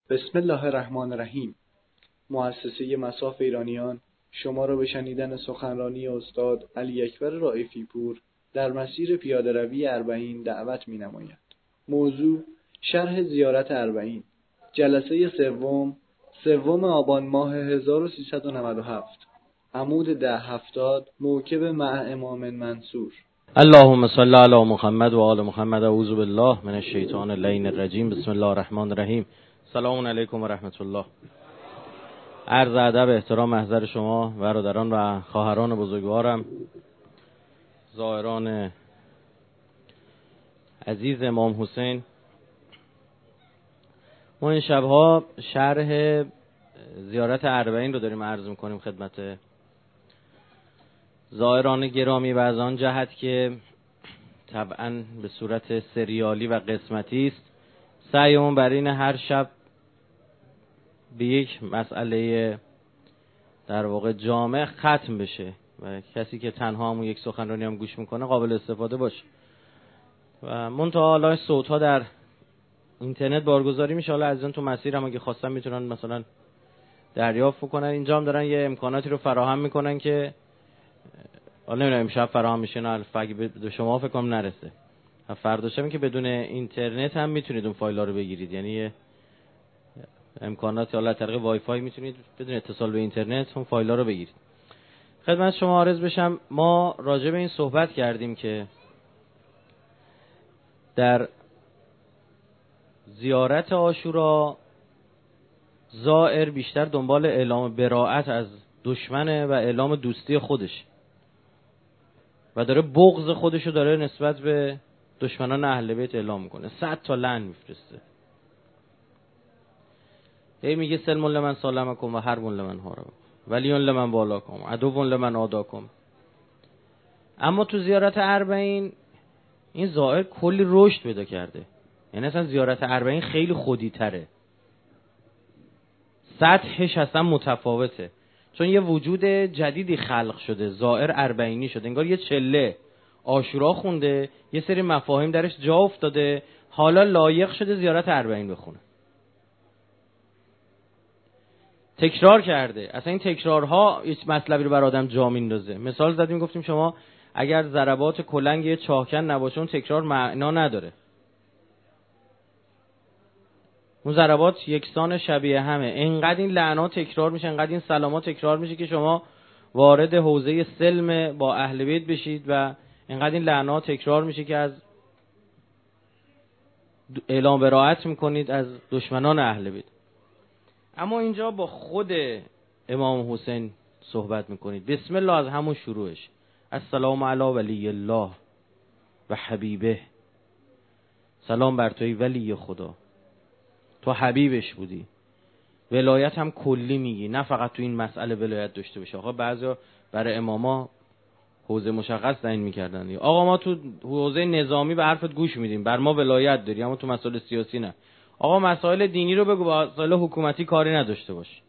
بسم الله الرحمن الرحیم. مؤسسه مصاف ایرانیان شما را به شنیدن سخنرانی استاد علی اکبر رائفی پور در مسیر پیاده‌روی اربعین دعوت می‌نماید. موضوع شرح زیارت اربعین، جلسه سوم آبان ماه 1397، عمود 1070، موکب مع امام منصور. اللهم صل علی محمد و آل محمد. اعوذ بالله من الشیطان اللعین الرجیم. بسم الله الرحمن الرحیم. سلام علیکم و رحمت الله. عرض ادب، احترام، محضر شما برادران و خواهران بزرگوارم، زائران عزیز امام حسین. ما این شبها شرح زیارت اربعین رو داریم عرض می‌کنیم خدمت زائران گرامی و از آن جهت که طبعاً به صورت سریالی و قسمتی است، سعیمون بر این هر شب به یک مسئله در واقع جامع ختم بشه و کسی که تنها همون یک سخنرانی هم گوش میکنه قابل استفاده باشه. و منتها حالا صوت‌ها در اینترنت بارگذاری میشه. حالا از اون تو مسیر هم اگه خواستن میتونن مثلا دریافت کنن. اینجا هم دارن یه امکاناتی رو فراهم میکنن که حالا نمیدونم امشب فراهم میشه نه، به شما فکر کنم نرسه. فردا شب که بدون اینترنت هم میتونید اون فایل‌ها رو بگیرید، یعنی امکانات حالا طریق وای فای میتونید بدون اتصال به اینترنت اون فایل‌ها رو بگیرید. خدمت شما عرض بشم، ما راجع به این صحبت کردیم که در زیارت عاشورا زائر بیشتر دنبال اعلام براءت از دشمنه و اعلام دوستی خودش و داره بغض خودشو داره نسبت به دشمنان اهل بیت اعلام میکنه. 100 تا لعن میفرسته. هی میگه سلم لمن سالمکم و حرب لمن حاربکم ولی لمن والاکم عدو لمن عاداکم. اما تو زیارت اربعین این زائر کلی رشد پیدا کرده. یعنی اصلا زیارت اربعین خیلی خودی تره، سطحش اصلا متفاوته، چون یه وجود جدیدی خلق شده. زائر اربعینی شده، انگار یه چله عاشورا خونده، یه سری مفاهیم درش جا افتاده، حالا لایق شده زیارت اربعین بخونه. تکرار کرده. اصلا این تکرارها هیچ مطلبی رو بر آدم جا میندازه. مثال زدیم گفتیم شما اگر ضربات کلنگ یه چاهکن نباشه اون تکرار معنا نداره. اون ضربات یکسان شبیه همه. انقدر این لعنات تکرار میشه، انقدر این سلامات تکرار میشه که شما وارد حوزه سلم با اهل بیت بشید و انقدر این لعنات تکرار میشه که از اعلام براءت میکنید از دشمنان اهل بیت. اما اینجا با خود امام حسین صحبت میکنید. بسم الله از همون شروعش. السلام علی ولی الله و حبیبه. سلام بر توی ولی خدا، تو حبیبش بودی. ولایت هم کلی میگی، نه فقط تو این مسئله ولایت داشته باشه. آقا بعضیا برای اماما حوزه مشخص تعیین میکردن. آقا ما تو حوزه نظامی به حرفت گوش میدیم، بر ما ولایت داری، اما تو مسائل سیاسی نه. آقا مسائل دینی رو بگو، با مسائل حکومتی کاری نداشته باش.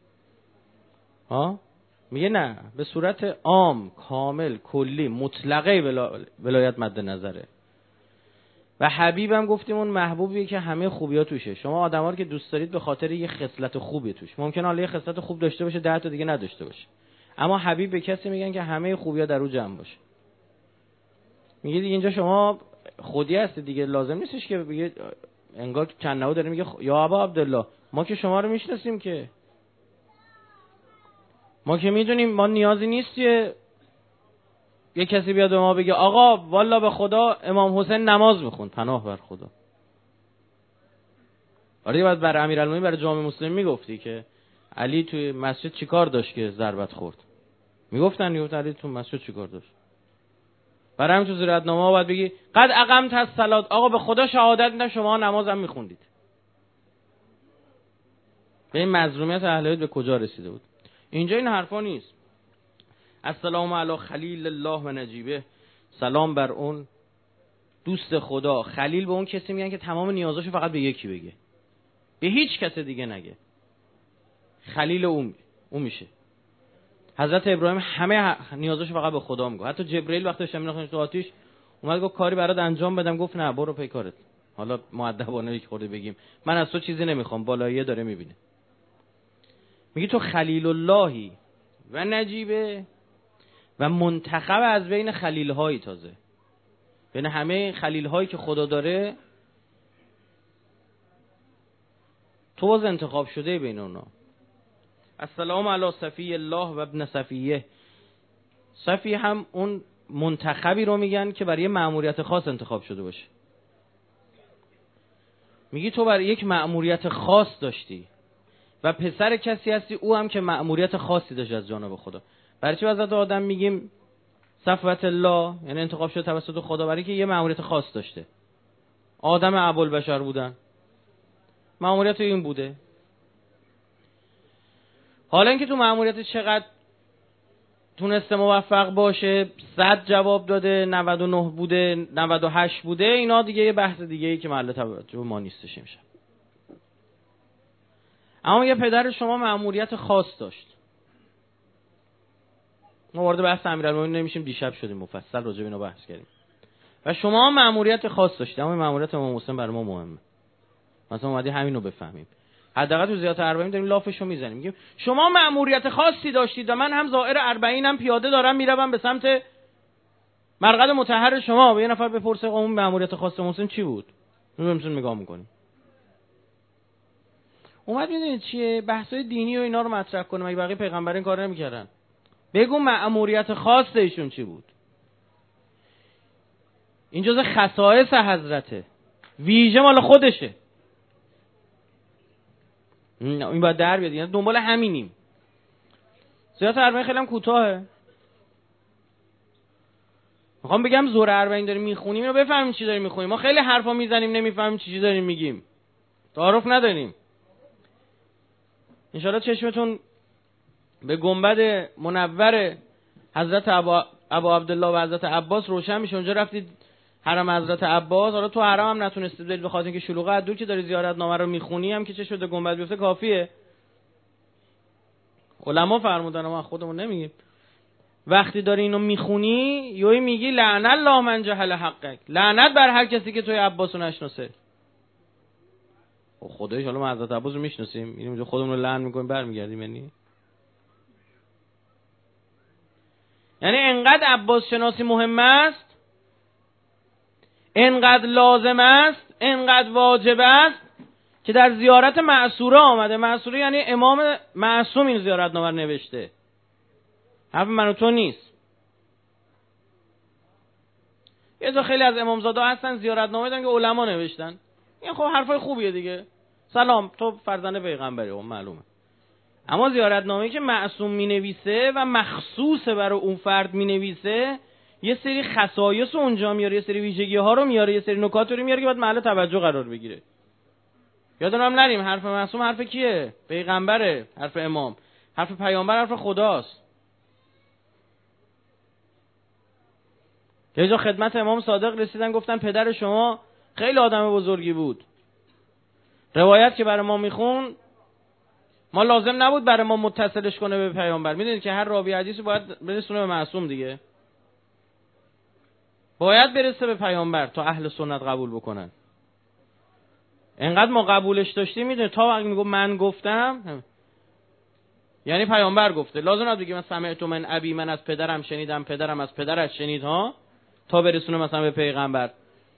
میگه نه، به صورت عام، کامل، کلی، مطلقه ولایت مد نظره. و حبیبم گفتیم اون محبوبیه که همه خوبی‌ها توشه. شما آدما رو که دوست دارید به خاطر یه خصلت خوبی توش. ممکنه حالا یه خصلت خوب داشته باشه 10 تا دیگه نداشته باشه، اما حبیب به کسی میگن که همه خوبی‌ها در او جمع باشه. میگه دیگه اینجا شما خودی هستید دیگه، لازم نیستش که بگید انگار چند نهو داره میگه یا ابا عبدالله ما که شما رو میشناسیم، که ما که میدونیم، ما نیازی نیست یه کسی بیاد به ما بگه آقا والا به خدا امام حسین نماز بخون، پناه بر خدا. آره بعد بر امیرالمومنین برای جامعه مسلم میگفتی که علی توی مسجد چیکار داشت که ضربت خورد. میگفتن علی تو مسجد چیکار داشت. برای همین تو زیارتنامه باید بگی قد اقمت الصلاه، آقا به خدا شهادت میدم شما نماز هم میخوندید. به این مظلومیت اهل بیت به کجا رسیده بود. اینجا این حرفا نیست. السلام علی خلیل الله و نجیبه. سلام بر اون دوست خدا. خلیل به اون کسی میگن که تمام نیازاشو فقط به یکی بگه، به هیچ کس دیگه نگه. خلیل اون میشه. حضرت ابراهیم همه نیازاشو فقط به خدا میگه. حتی جبرئیل وقتی داشت میرفتش تو آتش اومد گفت کاری برات انجام بدم، گفت نه برو پی کارت. حالا مؤدبانه یک خورده بگیم من از تو چیزی نمیخوام، بالاییه داره میبینه. میگه تو خلیل اللهی و نجیبه و منتخب از بین خلیل هایی، تازه بین همه خلیل هایی که خدا داره تو باز انتخاب شده بین اونا. السلام علی صفی الله و ابن صفیه. صفی هم اون منتخبی رو میگن که برای مأموریت خاص انتخاب شده باشه. میگی تو برای یک مأموریت خاص داشتی و پسر کسی هستی او هم که مأموریت خاصی داشت از جانب خدا. برای چی واسه آدم میگیم صفوت الله، یعنی انتخاب شده توسط خدا؟ برای که یه مأموریت خاص داشته. آدم ابوالبشر بودن، مأموریت این بوده. حالا اینکه تو مأموریت چقدر تونسته موفق باشه، 100 جواب داده، 99 بوده، 98 بوده، اینا دیگه یه بحث دیگه ای که محل توجه ما نیستش امشب. اما یه پدر شما مأموریت خاص داشت. ما وارد بحث امیرالمومنین نمیشیم، دیشب شدیم مفصل راجع به اینا بحث کردیم. و شما مأموریت خاص داشتید، اما مأموریت امام حسین برای ما مهمه. مثلا اومدی همین رو بفهمیم. حداقل تو زیارت 40 داریم لافشو میزنیم، میگیم شما مأموریت خاصی داشتید و من هم زائر 40 هم پیاده دارم میروم به سمت مرقد مطهر شما. به یه نفر بپرسه اون مأموریت خاص مسلم چی بود؟ نمیتونیم نگاه میکنیم. اومد میدونید چیه؟ بحثای دینی و اینا رو مطرح کنه. مگه بقیه پیغمبر این کارو نمیکردن؟ بگو مأموریت خاص ایشون چی بود؟ این جزء خصائص حضرته، ویژه مال خودشه. این باید در بیاد، یعنی دنبال همینیم. زیارت 40 خیلی هم کوتاهه. میخوام بگم زور 40 داریم میخونیم اینو بفهمیم چی داریم میخونیم. ما خیلی حرفا میزنیم نمیفهمیم چی داریم میگیم، تعارف نداریم. ان شاءالله چشمتون به گنبد منور حضرت ابا عبدالله و حضرت عباس روشن میشه. اونجا رفتید حرم حضرت عباس، حالا تو حرم هم نتونستید برید به خاطر اینکه شلوغه، از دور که داری زیارت نامه رو میخونی هم که چشم به گنبد بیفته کافیه. علما فرمودن، ما خودمون نمیگیم. وقتی داری اینو میخونی یوی میگی لعن الله من جهل حقک، لعنت بر هر کسی که توی عباس رو نشناسه. خدایش حالا ما حضرت عباس رو میشناسیم، اینو خودمون رو لعن میکنیم برمیگردیم. یعنی انقدر عباس شناسی مهم است، انقدر لازم است، انقدر واجب است که در زیارت معصوره آمده. معصوره یعنی امام معصوم این زیارت نامه نوشته، حرف من و تو نیست. یه جا خیلی از امامزاده هستن زیارت نامه دادن که علما نوشتن. این خب حرفای خوبیه دیگه، سلام تو فرزند پیغمبری، اون معلومه. اما زیارت نامه‌ای که معصوم می‌نویسه و مخصوص برای اون فرد می‌نویسه، یه سری خصایص اونجا میاره، یه سری ویژگی‌ها رو میاره، یه سری نکات رو میاره که باید محل توجه قرار بگیره. یادمون هم نریم حرف معصوم حرف کیه؟ پیغمبره. حرف امام، حرف پیامبر، حرف خداست. یه جا خدمت امام صادق رسیدن گفتن پدر شما خیلی آدم بزرگی بود. روایت که برای ما میخون ما لازم نبود برای ما متصلش کنه به پیامبر. میدونید که هر راوی حدیثی باید برسونه به معصوم دیگه، باید برسه به پیامبر تا اهل سنت قبول بکنن. انقدر ما قبولش داشتیم، میدونید تا وقتی میگم من گفتم یعنی پیامبر گفته، لازم نبود بگه من سمعت من ابی، من از پدرم شنیدم، پدرم از پدرش شنید ها، تا برسونه مثلا به پیغمبر.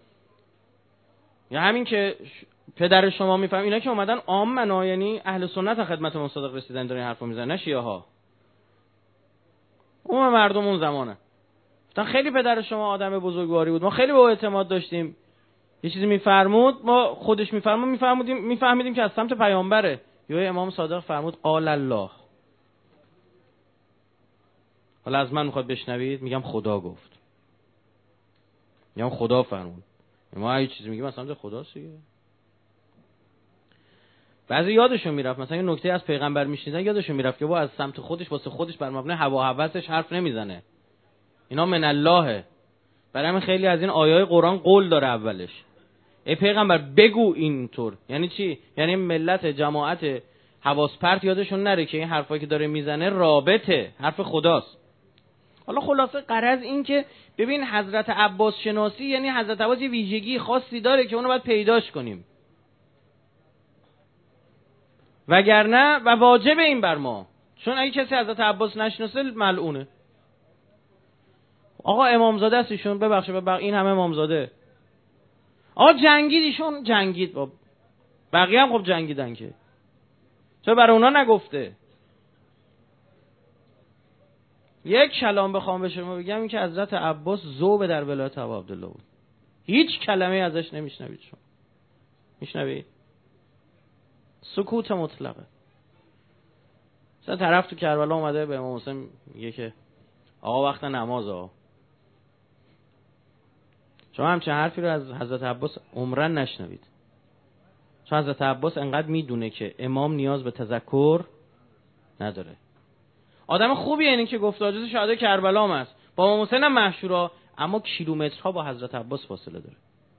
یا همین که پدر شما میفهم، اینا که اومدن عامنا، یعنی اهل سنت خدمت مصادق رسیدن دارن حرفو میزنن، نه شیعه ها. اون مردم اون زمانه گفتن خیلی پدر شما آدم بزرگواری بود، ما خیلی به او اعتماد داشتیم، یه چیزی میفرمود ما خودش میفهمیدیم که از سمت پیامبره. یا امام صادق فرمود قال الله. حالا از من میخواد بشنوید، میگم خدا گفت، میگم خدا فرمود. ما هیچ چیزی میگیم از سمت خداست دیگه. بعضی یادشون میرفت مثلا یه نکته از پیغمبر میشنیدن، یادشون میرفت که با از سمت خودش واسه خودش بر مبنای هوا و هوسش حرف نمیزنه. اینا من اللهه. برای همین خیلی از این آیای قرآن قول داره اولش. ای پیغمبر بگو اینطور. یعنی چی؟ یعنی ملت جماعت حواس پرت یادشون نره که این حرفایی که داره میزنه رابطه، حرف خداست. حالا خلاصه غرض این که ببین حضرت عباس شناسی یعنی حضرت عباس یه ویژگی خاصی داره که اونو باید پیداش کنیم، وگرنه و واجب این بر ما، چون اگه کسی حضرت عباس نشناسه ملعونه. آقا امامزاده است ایشون، ببخشید این همه امامزاده. آقا جنگید ایشون، جنگید با بقیه هم خب جنگیدن که، چرا برای اونا نگفته؟ یک کلام بخوام به شما بگم این که حضرت عباس ذوب در ولایت ابا عبدالله بود، هیچ کلمه ازش نمیشنوید. شما میشنوید؟ سکوت مطلقه. مثلا طرف تو کربلا اومده به امام حسین میگه که آقا وقت نمازه. شما همچین حرفی رو از حضرت عباس عمرن نشنوید، چون حضرت عباس انقدر میدونه که امام نیاز به تذکر نداره. آدم خوبیه این که گفت حاجت شهدای کربلا هم است، با امام حسین هم مشهوره، اما کیلومترها با حضرت عباس فاصله داره.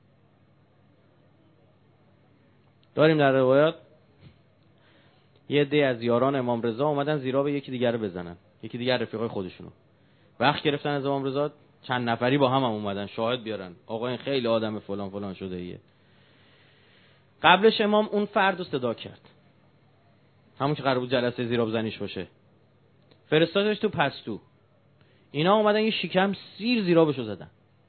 داریم در روایات یه عده از یاران امام رضا اومدن زیرا به یکی دیگر رو بزنن، یکی دیگر رفیقای خودشونو. وقت گرفتن از امام رضا، چند نفری با هم اومدن شاهد بیارن، آقا این خیلی آدم فلان فلان شده ایه. قبلش امام اون فرد رو صدا کرد، همون که قرار بود جلسه زیرا بزنیش باشه، فرستادش تو پستو. اینا اومدن یه شکم سیر زیرابشو زدن.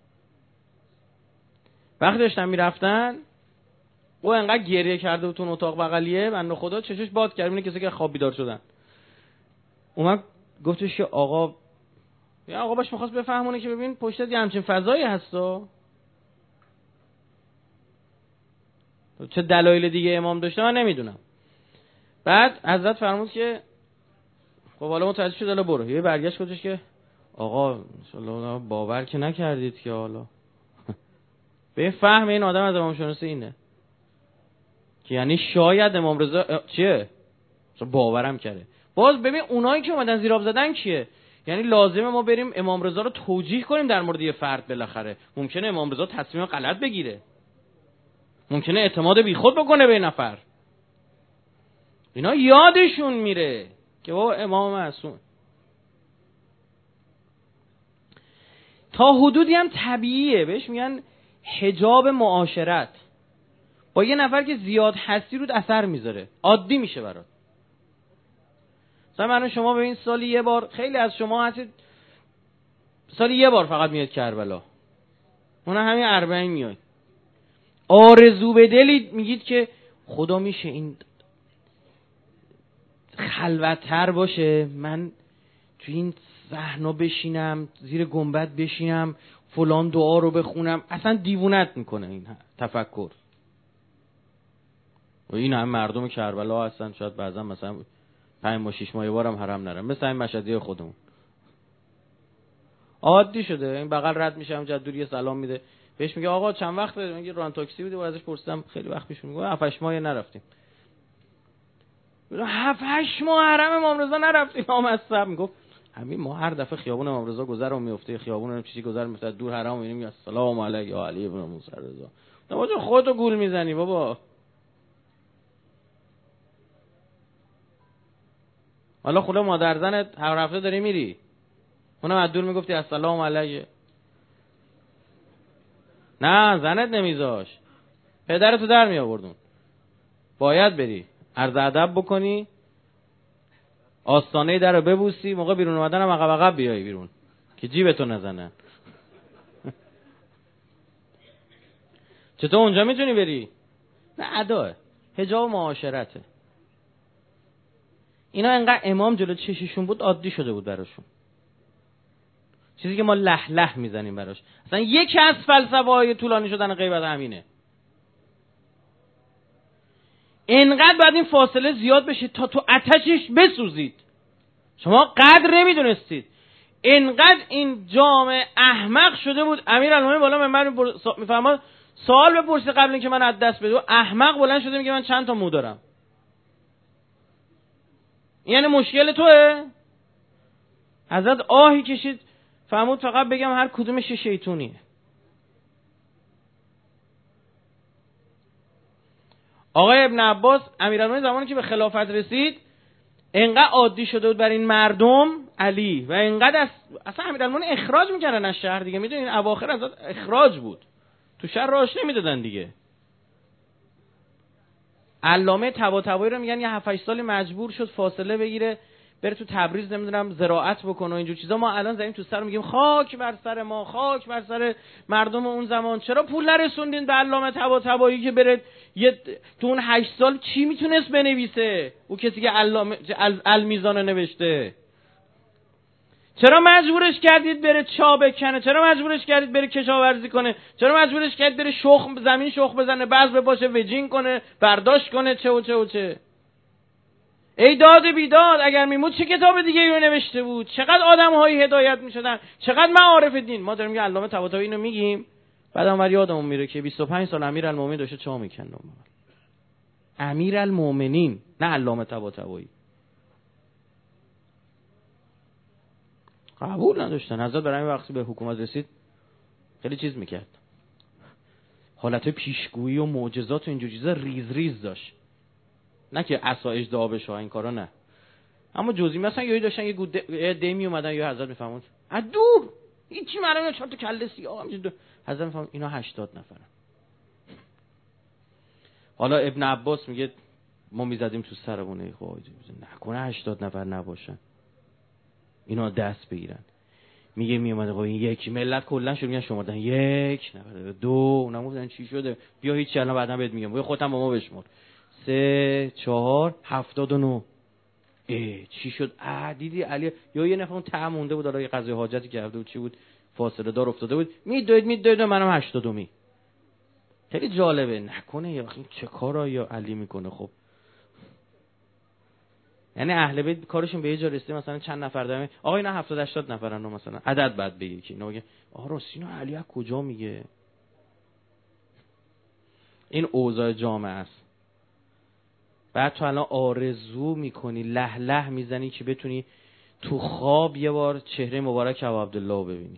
وقتی داشتن میرفتن او انقدر گریه کرده بود تو اتاق بغلیه، بنده خدا چشش باد کرد، اینه کسی که خواب بیدار شدن. اومد گفتش که آقا، یا آقا باش می‌خواست بفهمونه که ببین پشتت یه همچین فضایی هستا، چه دلایل دیگه امام داشته من نمیدونم. بعد حضرت فرمود که خب حالا متوجه شد، حالا برو. یه برگشت گفتش که آقا ان شاءالله باور که نکردید که حالا به فهم این آدم از امام شناسی اینه که یعنی شاید امام رضا چیه باورم کرده. باز ببین اونایی که اومدن زیراب زدن کیه؟ یعنی لازمه ما بریم امام رضا رو توجیه کنیم در مورد یه فرد. بالاخره ممکنه امام رضا تصمیم غلط بگیره، ممکنه اعتماد بیخود بکنه به نفر. اینا یادشون میره که بابا امام معصوم. تا حدودی هم طبیعیه، بهش میگن حجاب معاشرت. با یه نفر که زیاد هستی رود اثر میذاره، عادی میشه برات. مثلا شما ببین سالی یه بار، خیلی از شما هستید سالی یه بار فقط میاد کربلا، اون همین 40 میاد، آرزو به دلی میگید که خدا میشه این خلوت‌تر باشه، من تو این صحنه بشینم، زیر گنبد بشینم، فلان دعا رو بخونم. اصلا دیوونت میکنه این تفکر. و این هم مردم کربلا هستن، شاید بعضا مثلا 5 ماه 6 ماه یه بارم حرم نرم، مثلا این مشهدی خودمون عادی شده. این بغل رد میشم جدول یه سلام میده، بهش میگه آقا چند وقت میگه ران تاکسی بودی، ازش پرسیدم خیلی وقت پیش، میگه 7 ماه نرفتیم. 7 ماه حرم امام رضا نرفتیم. امام اصحاب میگفت همین ما هر دفعه خیابون امام رضا گذرم میفته، خیابون چیزی گذر میفته دور حرم میبینیم یا السلام علیک یا علی ابن موسی رضا. تو خودتو گول میزنی بابا. حالا خدا مادر زنت هر هفته داری میری، اونم از دور میگفتی السلام علیک. نه زنت نمیذاش، پدرتو در می آوردون. باید بری عرض ادب بکنی، آستانه در رو ببوسی، موقع بیرون اومدن هم عقب عقب بیای بیرون که جیبتو نزنن. چطور اونجا میتونی بری؟ نه اداه، حجاب معاشرته. اینا انقدر امام جلو چششون بود عادی شده بود براشون، چیزی که ما له له میزنیم براش. اصلا یکی از فلسفه‌های طولانی شدن غیبت همینه. انقدر بعد این فاصله زیاد بشه تا تو آتشش بسوزید. شما قدر نمیدونستید. انقدر این جامعه احمق شده بود. امیرالمومنین بالا من میفرماد سوال بپرسید قبل اینکه من از دست بدم. احمق بلند شده میگه من چند تا مو دارم. یعنی مشکل توئه؟ حضرت آهی کشید فرمود فقط بگم هر کدومش شیطونیه. آقای ابن عباس امیرالمومنین زمانی که به خلافت رسید انقدر عادی شده بود برای این مردم علی و انقدر اصلا امیرالمومنین اخراج میکردن از شهر دیگه. میدونین اواخر از اخراج بود، تو شهر راهش نمیدادن دیگه. علامه طباطبایی رو میگن یه 7-8 سال مجبور شد فاصله بگیره بره تو تبریز نمیدونم زراعت بکنه و اینجور چیزا. ما الان زدیم تو سر میگیم خاک بر سر ما، خاک بر سر مردم اون زمان. چرا پول نرسوندین به علامه طباطبایی که بره تو اون 8 سال چی میتونست بنویسه؟ او کسی که علامه المیزان نوشته. چرا مجبورش کردید بره چا بکنه؟ چرا مجبورش کردید بره کشاورزی کنه؟ چرا مجبورش کردید بره زمین شخم بزنه، بذر بپاشه، وجین کنه، برداشت کنه، چه و چه و چه؟ ای داد بیداد، اگر میمود چه کتاب دیگه رو نوشته بود؟ چقدر آدم‌هایی هدایت می‌شدن، چقدر معارف دین. ما داریم یه علامه طباطبایی اینو میگیم، بعد اونور یادمون میره که 25 سال امیرالمومنین داشته چا میکنه. امیرالمومنین، نه علامه طباطبایی. قبول نداشتن. حضرت برای وقتی به حکومت رسید خیلی چیز میکرد، حالت پیشگویی و معجزات و اینجور چیزا ریز ریز داشت. نه که عصا اژدها بشه این کارا، نه، اما جزئی مثلا یهو داشتن یه دمی اومدن یا حضرت میفهمون از دور هیچی معلومه، 4 تا کله سیاه همینجوری حضرت میفهمون اینا 80 نفرن. حالا ابن عباس میگه ما میزدیم تو سرمونه، خب نکنه 80 نفر نباشن اینا دست بگیرن. میگه میومد خب این یک ملت کلا شروع میگن شمردن، 1 نفر، 2، اونم گفتن چی شده، بیا هیچ الان بعدا بهت میگم، بیا خودم با ما بشمر، 3 4 79. چی شد؟ دیدی علی یا یه نفر اون ته مونده بود، حالا یه قضیه حاجتی کرده بود، چی بود، فاصله دار افتاده بود، میدوید منم 80می. خیلی جالبه. نکنه یا چه کارا یا علی میکنه. خب یعنی اهل بیت کارشون به یه جا رسیده مثلا چند نفر دارن، آقا اینا 70-80 نفرن، مثلا عدد بعد بگی که اینا میگه راسینا علی از کجا میگه؟ این اوضاع جامعه است. بعد تو الان آرزو میکنی، له له میزنی که بتونی تو خواب یه بار چهره مبارک ابو عبدالله رو ببینی.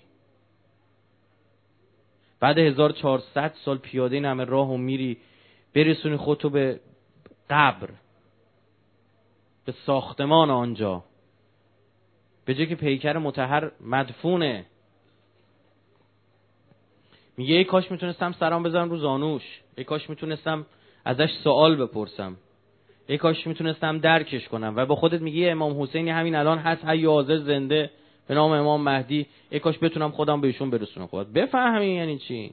بعد 1400 سال پیاده این همه راهو میری برسونی خودتو به قبر، به ساختمان آنجا، به جای که پیکر مطهر مدفونه. میگه ای کاش میتونستم سرام بذارم رو زانوش، ای کاش میتونستم ازش سوال بپرسم، ای کاش میتونستم درکش کنم. و با خودت میگی امام حسینی همین الان هست، حی حاضر زنده به نام امام مهدی، ای کاش بتونم خودم بهشون برسونم. خودت بفهمی یعنی چی.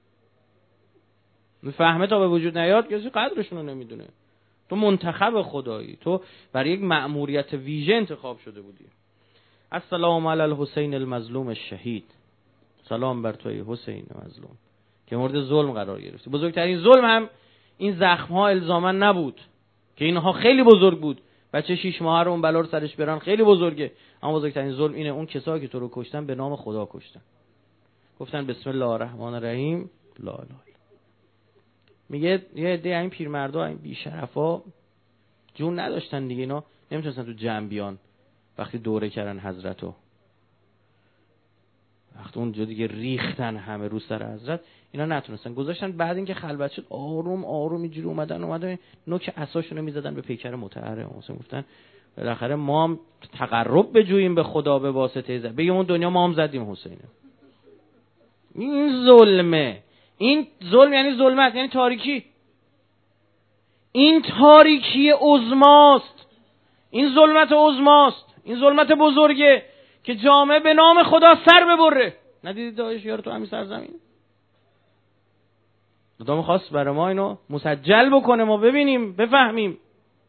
میفهمه تا به وجود نیاد کسی قدرشون رو نمیدونه. تو منتخب خدایی، تو برای یک مأموریت ویژه انتخاب شده بودی. السلام علی الحسین المظلوم الشهید، سلام بر توی حسین مظلوم که مورد ظلم قرار گرفتی. بزرگترین ظلم هم این زخم ها الزاما نبود که اینها خیلی بزرگ بود، بچه 6 ماهه رو اون بلا رو سرش بران خیلی بزرگه، اما بزرگترین ظلم اینه اون کسایی که تو رو کشتن به نام خدا کشتن، گفتن بسم الله الرحمن الرحیم لا اله. میگه یه عده این پیرمردا این بی شرفا جون نداشتن دیگه، اینا نمیتونستن تو جمع بیان. وقتی دوره کردن حضرتو، وقتی اونجا دیگه ریختن همه رو سر حضرت، اینا نتونستن، گذاشتن. بعد اینکه خلوت شد آروم آروم اینجوری اومدن نوک عصاشونو میزدن به پیکر مطهر. مثلا گفتن بالاخره ما هم تقرب بجوییم به خدا به واسطه بگیم اون دنیا ما هم زدیم حسینه. این ظلمه. این ظلم یعنی ظلمت، یعنی تاریکی. این تاریکی عظماست، این ظلمت عظماست، این ظلمت بزرگه که جامعه به نام خدا سر ببره. ندیدید داعش یارو تو همین سرزمین؟ خدا می‌خواست برای ما اینو مسجل بکنه، ما ببینیم بفهمیم،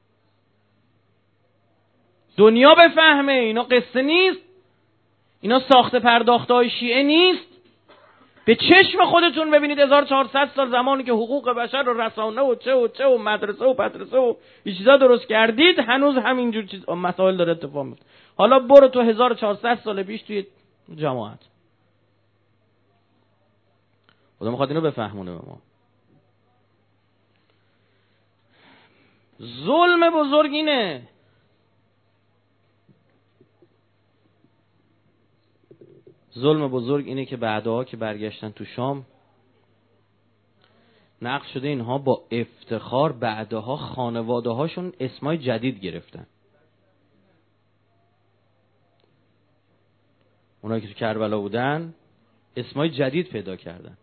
دنیا بفهمه اینا قصه نیست، اینا ساخته پرداخته‌های شیعه نیست. به چشم خودتون ببینید 1400 سال زمانی که حقوق بشر و رسانه و چه و مدرسه و پدرسه و این چیزا درست کردید، هنوز همینجور چیز مسائل داره اتفاق میفته. حالا برو تو 1400 سال پیش توی جماعت، خدا میخواد اینو بفهمونه به ما. ظلم بزرگ اینه. ظلم بزرگ اینه که بعدها که برگشتن تو شام، نقل شده اینها با افتخار بعدها خانواده هاشون اسمای جدید گرفتن. اونایی که تو کربلا بودن اسمای جدید پیدا کردن.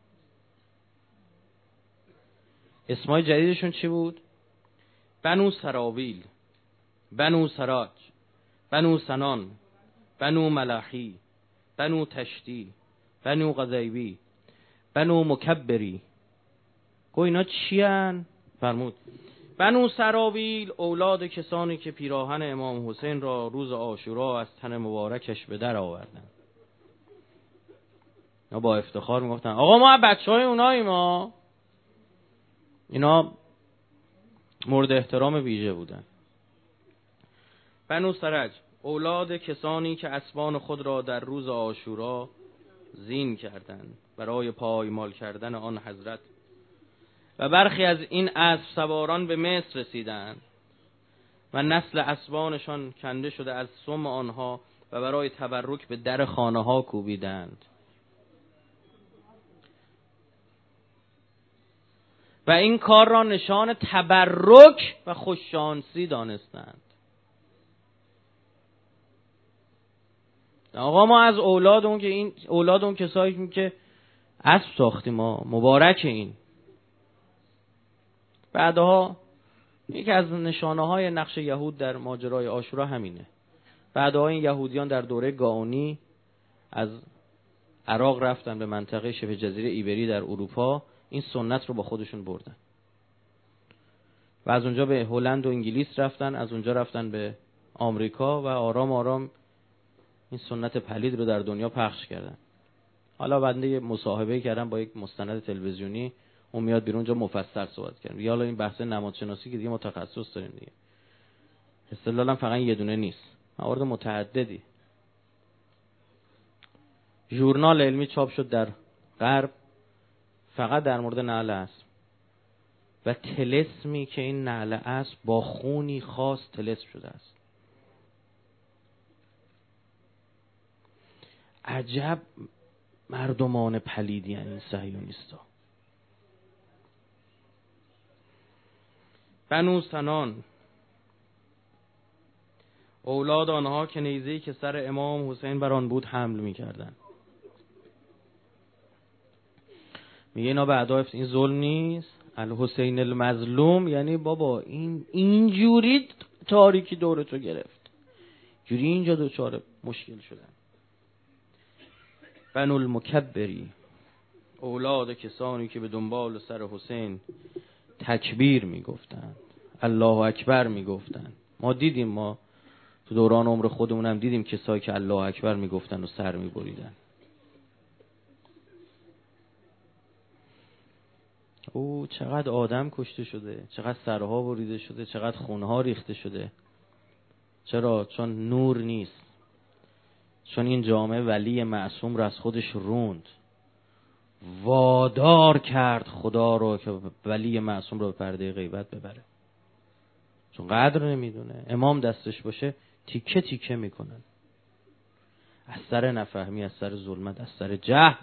اسمای جدیدشون چی بود؟ بنو سراویل، بنو سراج، بنو سنان، بنو ملاحی، بنو تشتی، بنو غزیبی، بنو مکبری. گو اینا چی هن؟ فرمود بنو سراویل اولاد کسانی که پیراهن امام حسین را روز عاشورا از تن مبارکش به در آوردن. اینا با افتخار میگفتن آقا ما بچهای اوناییم ما. اینا مورد احترام ویژه بودن. بنو سرج اولاد کسانی که اسبان خود را در روز عاشورا زین کردند برای پایمال کردن آن حضرت و برخی از این اسب سواران به مصر رسیدند و نسل اسبانشان کنده شده از سم آنها و برای تبرک به در خانه ها کوبیدند و این کار را نشان تبرک و خوششانسی دانستند. آقا ما از اولاد اون کسایی که اسب ساختیم ما مبارک. این بعدها یکی از نشانه های نقش یهود در ماجرای عاشورا همینه. بعدها این یهودیان در دوره گاونی از عراق رفتن به منطقه شبه جزیره ایبری در اروپا، این سنت رو با خودشون بردن و از اونجا به هلند و انگلیس رفتن، از اونجا رفتن به آمریکا و آرام آرام این سنت پلید رو در دنیا پخش کردن. حالا بنده یه مصاحبه کردم با یک مستند تلویزیونی، اون میاد بیرون اونجا مفصل صحبت کردن. یا حالا این بحث نمادشناسی که دیگه متخصص داریم دیگه، اصطلاحاً فقط یه دونه نیست، موارد متعددی. ژورنال علمی چاپ شد در غرب فقط در مورد نعل اسب و طلسمی که این نعل اسب با خونی خاص طلسم شده است. عجب مردمان پلیدی این صهیونیستا. بنو سنان اولاد آنها که نیزه‌ای که سر امام حسین بر آن بود حمل می‌کردند. میگه اینا بعدا این ظلم نیست، الحسین المظلوم، یعنی بابا این اینجوری تاریکی دورتو گرفت، جوری اینجا دوچار مشکل شدن. بنو المکبری اولاد کسانی که به دنبال سر حسین تکبیر میگفتند، الله اکبر میگفتند. ما دیدیم، ما تو دوران عمر خودمون هم دیدیم کسایی که الله اکبر میگفتن و سر میبریدن. او چقدر آدم کشته شده، چقدر سرها بریده شده، چقدر خونها ریخته شده. چرا؟ چون نور نیست، چون این جامعه ولی معصوم رو از خودش روند، وادار کرد خدا رو که ولی معصوم رو به پرده غیبت ببره. چون قدر نمیدونه، امام دستش باشه تیکه تیکه میکنن، از سر نفهمی، از سر ظلمت، از سر جهل.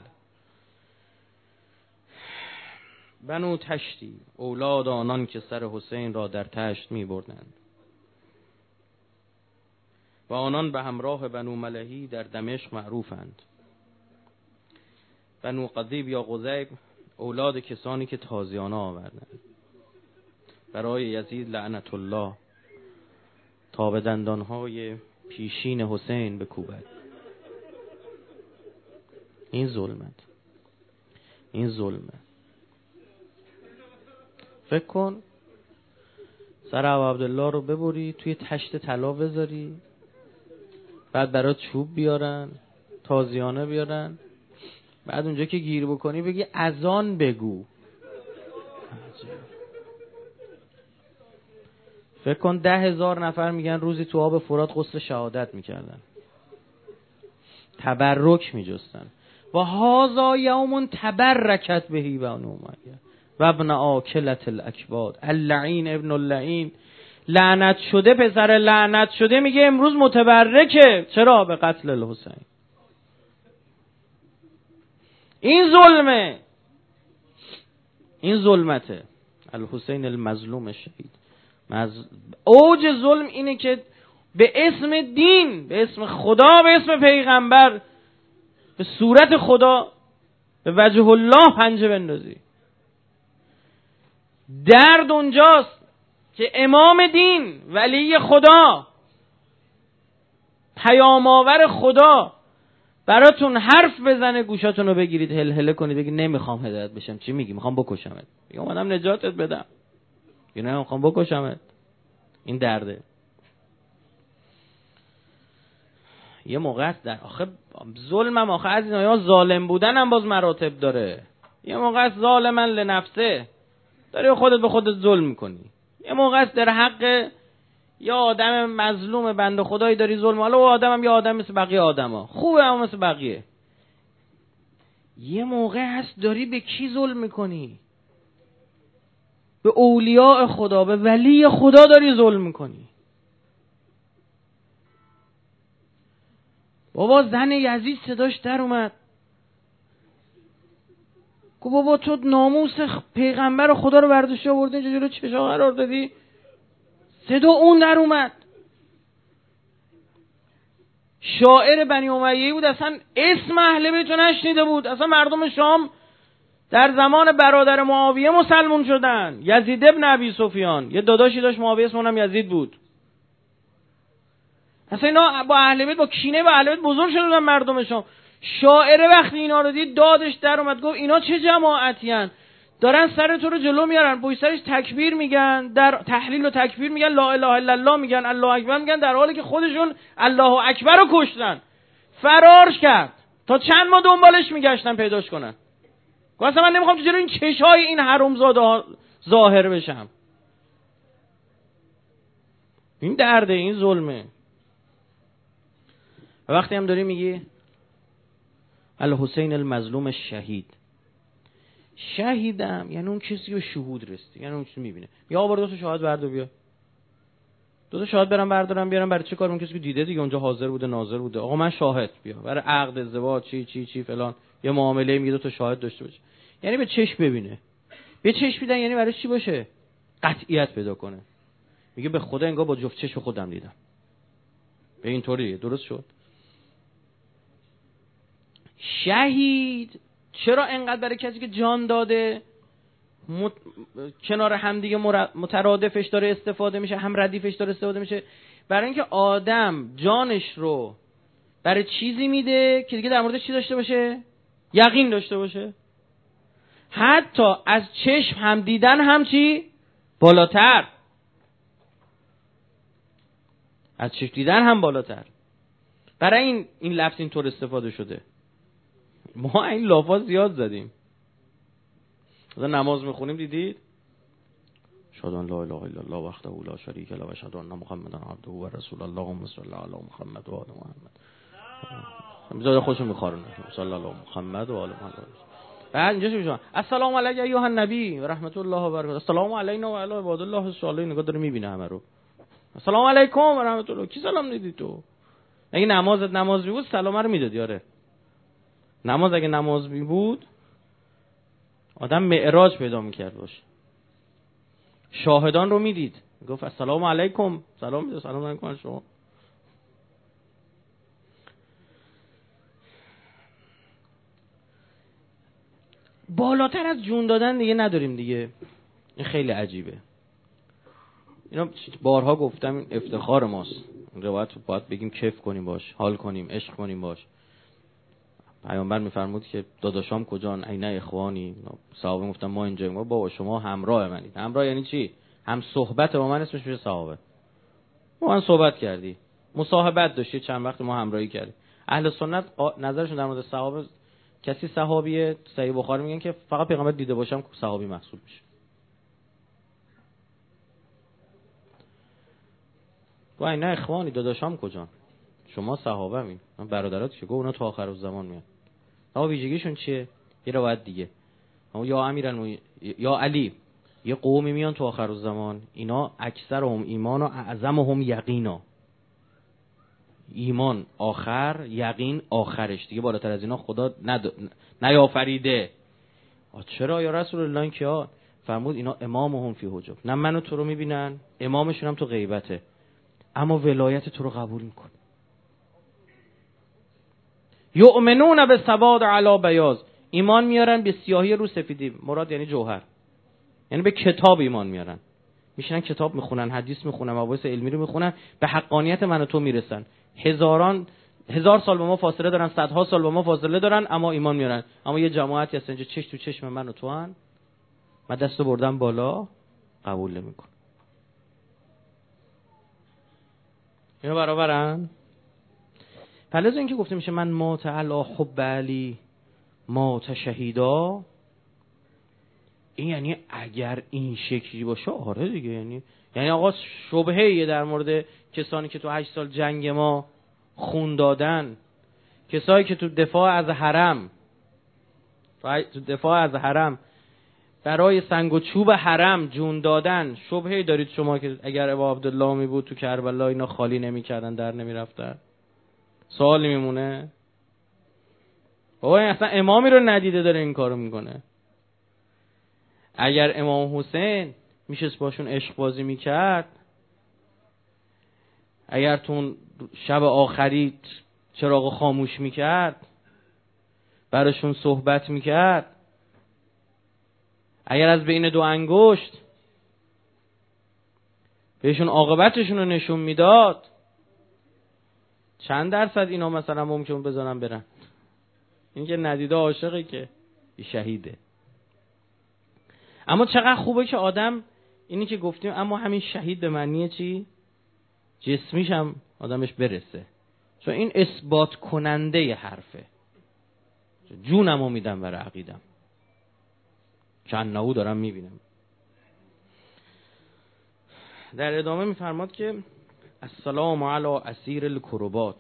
بنو تشتی اولاد آنان که سر حسین را در تشت می بردند و آنان به همراه بنو ملحی در دمشق معروفند. بنو قضیب یا قضیب اولاد کسانی که تازیانه آوردند برای یزید لعنت الله تا به دندانهای پیشین حسین بکوبد. این ظلمت، این ظلمت. فکر کن سر ابو عبدالله رو ببری توی تشت طلا بذاری، بعد برات چوب بیارن، تازیانه بیارن، بعد اونجا که گیر بکنی بگی اذان بگو. فکر کن 10,000 نفر میگن روزی تو آب فرات غسل شهادت میکردن، تبرک میجستن. و هذا یوم تبرکت بهی بنو امیه و ابن آکلت الاکباد اللعین ابن اللعین. لعنت شده پسر لعنت شده میگه امروز متبرکه. چرا؟ به قتل الحسین. این ظلمه، این ظلمته. الحسین المظلوم شهید. اوج ظلم اینه که به اسم دین، به اسم خدا، به اسم پیغمبر به صورت خدا، به وجه الله پنجه بندازی. درد اونجاست که امام دین، ولی خدا، پیام آور خدا براتون حرف بزنه، گوشاتون رو بگیرید هلهله کنید بگید نمیخوام هدایت بشم. چی میگی؟ میخوام بکشمت. میگم اومدم نجاتت بدم. یا نه میخوام بکشمت. این درده. یه موقع است در آخه ظلمم آخه از اینا ظالم بودن هم باز مراتب داره. یه موقع است ظالمن لنفسه، داری خودت به خودت ظلم میکنی. یه موقع است در حق یا آدم مظلوم بنده خدایی داری ظلم، حالا او آدمم یا آدم مثل بقیه آدما خوبه اما مثل بقیه. یه موقع هست داری به کی ظلم میکنی؟ به اولیاء خدا، به ولی خدا داری ظلم میکنی. بابا زن یزید صداش در اومد، گفت بابا تو ناموس پیغمبر خدا رو برداشتی آوردی اینجا جلو چشا قرار دادی. صدا اون در اومد. شاعر بنی امیه بود، اصلا اسم اهل بیت نشنیده بود. اصلا مردم شام در زمان برادر معاویه مسلمون شدن. یزید ابن ابی سفیان یه داداشی داشت معاویه، اسم اونم یزید بود. اصلا اینا با اهل بیت، با کینه با اهل بیت بزرگ شدن مردم شام. شاعر وقتی اینا رو دید دادش در اومد، گفت اینا چه جماعتی ان دارن سر تو رو جلو میارن، پشت سرش تکبیر میگن، در تحلیل و تکبیر میگن، لا اله الا الله میگن، الله اکبر میگن، در حالی که خودشون الله اکبر رو کشتن. فرارش کرد تا چند ما دنبالش میگشتن پیداش کنن. گفت اصلا من نمیخوام تو جلو این چشای این حرومزاده ها ظاهر بشم. این درده، این ظلمه. و وقتی هم داری میگی الحسین المظلوم شهید، شهیدم یعنی اون کسی که به شهود رسید، یعنی اون چیزی میبینه. یا آورد 2 تا شاهد بردار بیا، 2 تا شاهد برام بردارم بیارم. برای چه کار؟ اون کسی که دیده دیگه اونجا حاضر بوده ناظر بوده. آقا من شاهد بیا برای عقد ازدواج چی فلان، یه معامله میگه 2 تا شاهد داشته باشه. یعنی به چشم ببینه. به چشم دیدن یعنی برای چی باشه؟ قطعیت پیدا کنه. میگه به خدا انگار با جفت چشم خودم دیدم. به این طوریه. درست شد. شهید چرا انقدر برای کسی که جان داده کنار هم دیگه مترادفش داره استفاده میشه، هم ردیفش داره استفاده میشه؟ برای اینکه آدم جانش رو برای چیزی میده که دیگه در موردش چی داشته باشه؟ یقین داشته باشه. حتی از چشم هم دیدن هم چی؟ بالاتر. از چشم دیدن هم بالاتر. برای این لفظ اینطور استفاده شده. ما این لافا زیاد زدیم. مثلا نماز میخونیم دیدید اشهد ان لا اله الا الله وحده لا شریک له و اشهد ان محمدا عبده و رسول الله اللهم صل علی محمد و آل محمد. بذار خودشون میخوارن صلی الله محمد و آل محمد. بعد اینجا چی میشه؟ السلام علیک ایها النبی و رحمت الله و برکاته. السلام علینا و علی عباد الله الصالحین. نگاه داره میبینه همه رو. السلام علیکم و رحمت الله. کی سلام میدی تو؟ اگه نمازت نماز بود سلام رو میدادی. آره نماز اگه نماز بود آدم معراج پیدا میکرد باشه. شاهدان رو میدید، گفت السلام علیکم، سلام میده، سلام علیکم شما. بالاتر از جون دادن دیگه نداریم دیگه. این خیلی عجیبه. اینا بارها گفتم افتخار ماست. روایت باید بگیم کیف کنیم باش، حال کنیم، عشق کنیم باش. پیامبر میفرمود که داداشام کجان؟ عین اخوانی. صحابه گفتن ما اینجاییم. بابا شما همراه منید. همراه یعنی چی؟ هم صحبت با من اسمش میشه صحابه. ما من صحبت کردی، مصاحبت داشتی، چند وقت ما همراهی کردیم. اهل سنت نظرشون در مورد صحابه، کسی صحابیه صحیح بخاری میگن که فقط پیغمبر دیده باشم صحابی محسوب میشه. وای نه اخوانی داداشام کجان؟ شما صحابه مین، من برادرات چه گفت اونا تا آخر الزمان میان. اما ویژگیشون چیه؟ یه روایت دیگه یا امیرالمومنین یا علی، یه قومی میان تو آخر الزمان اینا اکثرهم ایمان و اعظمهم یقینا. ایمان آخر، یقین آخرش، دیگه بالاتر از اینا خدا نیافریده. چرا یا رسول الله؟ این کیا؟ فرمود اینا امامهم فی حجب. نه منو تو رو میبینن، امامشون هم تو غیبته، اما ولایت تو رو قبول میکن. یؤمنون بالسواد علی بیاض، ایمان میارن به سیاهی رو سفیدی. مراد یعنی جوهر، یعنی به کتاب ایمان میارن، میشینن کتاب میخونن، حدیث میخونن، مباحث علمی رو میخونن، به حقانیت من و تو میرسن. هزار سال با ما فاصله دارن، صدها سال با ما فاصله دارن، اما ایمان میارن. اما یه جماعتی هستن اینجا چش تو چشم من و تو هن، من دستو بردم بالا، قبول نمیکن. اینا برابرن. فلذا اینکه گفته میشه من مات علی حب علی مات شهیدا، این یعنی اگر این شکلی باشه آره دیگه، یعنی آقا شبهه در مورد کسانی که تو 8 سال جنگ ما خون دادن، کسایی که تو دفاع از حرم برای سنگ و چوب حرم جون دادن، شبهه دارید شما که اگر ابا عبدالله می بود تو کربلا اینا خالی نمی‌کردن، در نمی‌رفتن؟ سوال میمونه. بابا این اصلا امامی رو ندیده داره این کارو میکنه. اگر امام حسین میشست باشون عشق بازی میکرد، اگر تو شب آخری چراغ خاموش میکرد، براشون صحبت میکرد، اگر از بین 2 انگشت بهشون عاقبتشون رو نشون میداد، چند درصد اینا مثلا ممکن بذارن برن؟ این که ندیده عاشقی که شهیده. اما چقدر خوبه که آدم، اینی که گفتیم، اما همین شهید به معنی چی؟ جسمیش هم آدمش برسه، چون این اثبات کننده ی حرفه. جونمو میدم برای عقیدم، چند دارم میبینم. در ادامه میفرماد که السلام علی اسیر الکربات،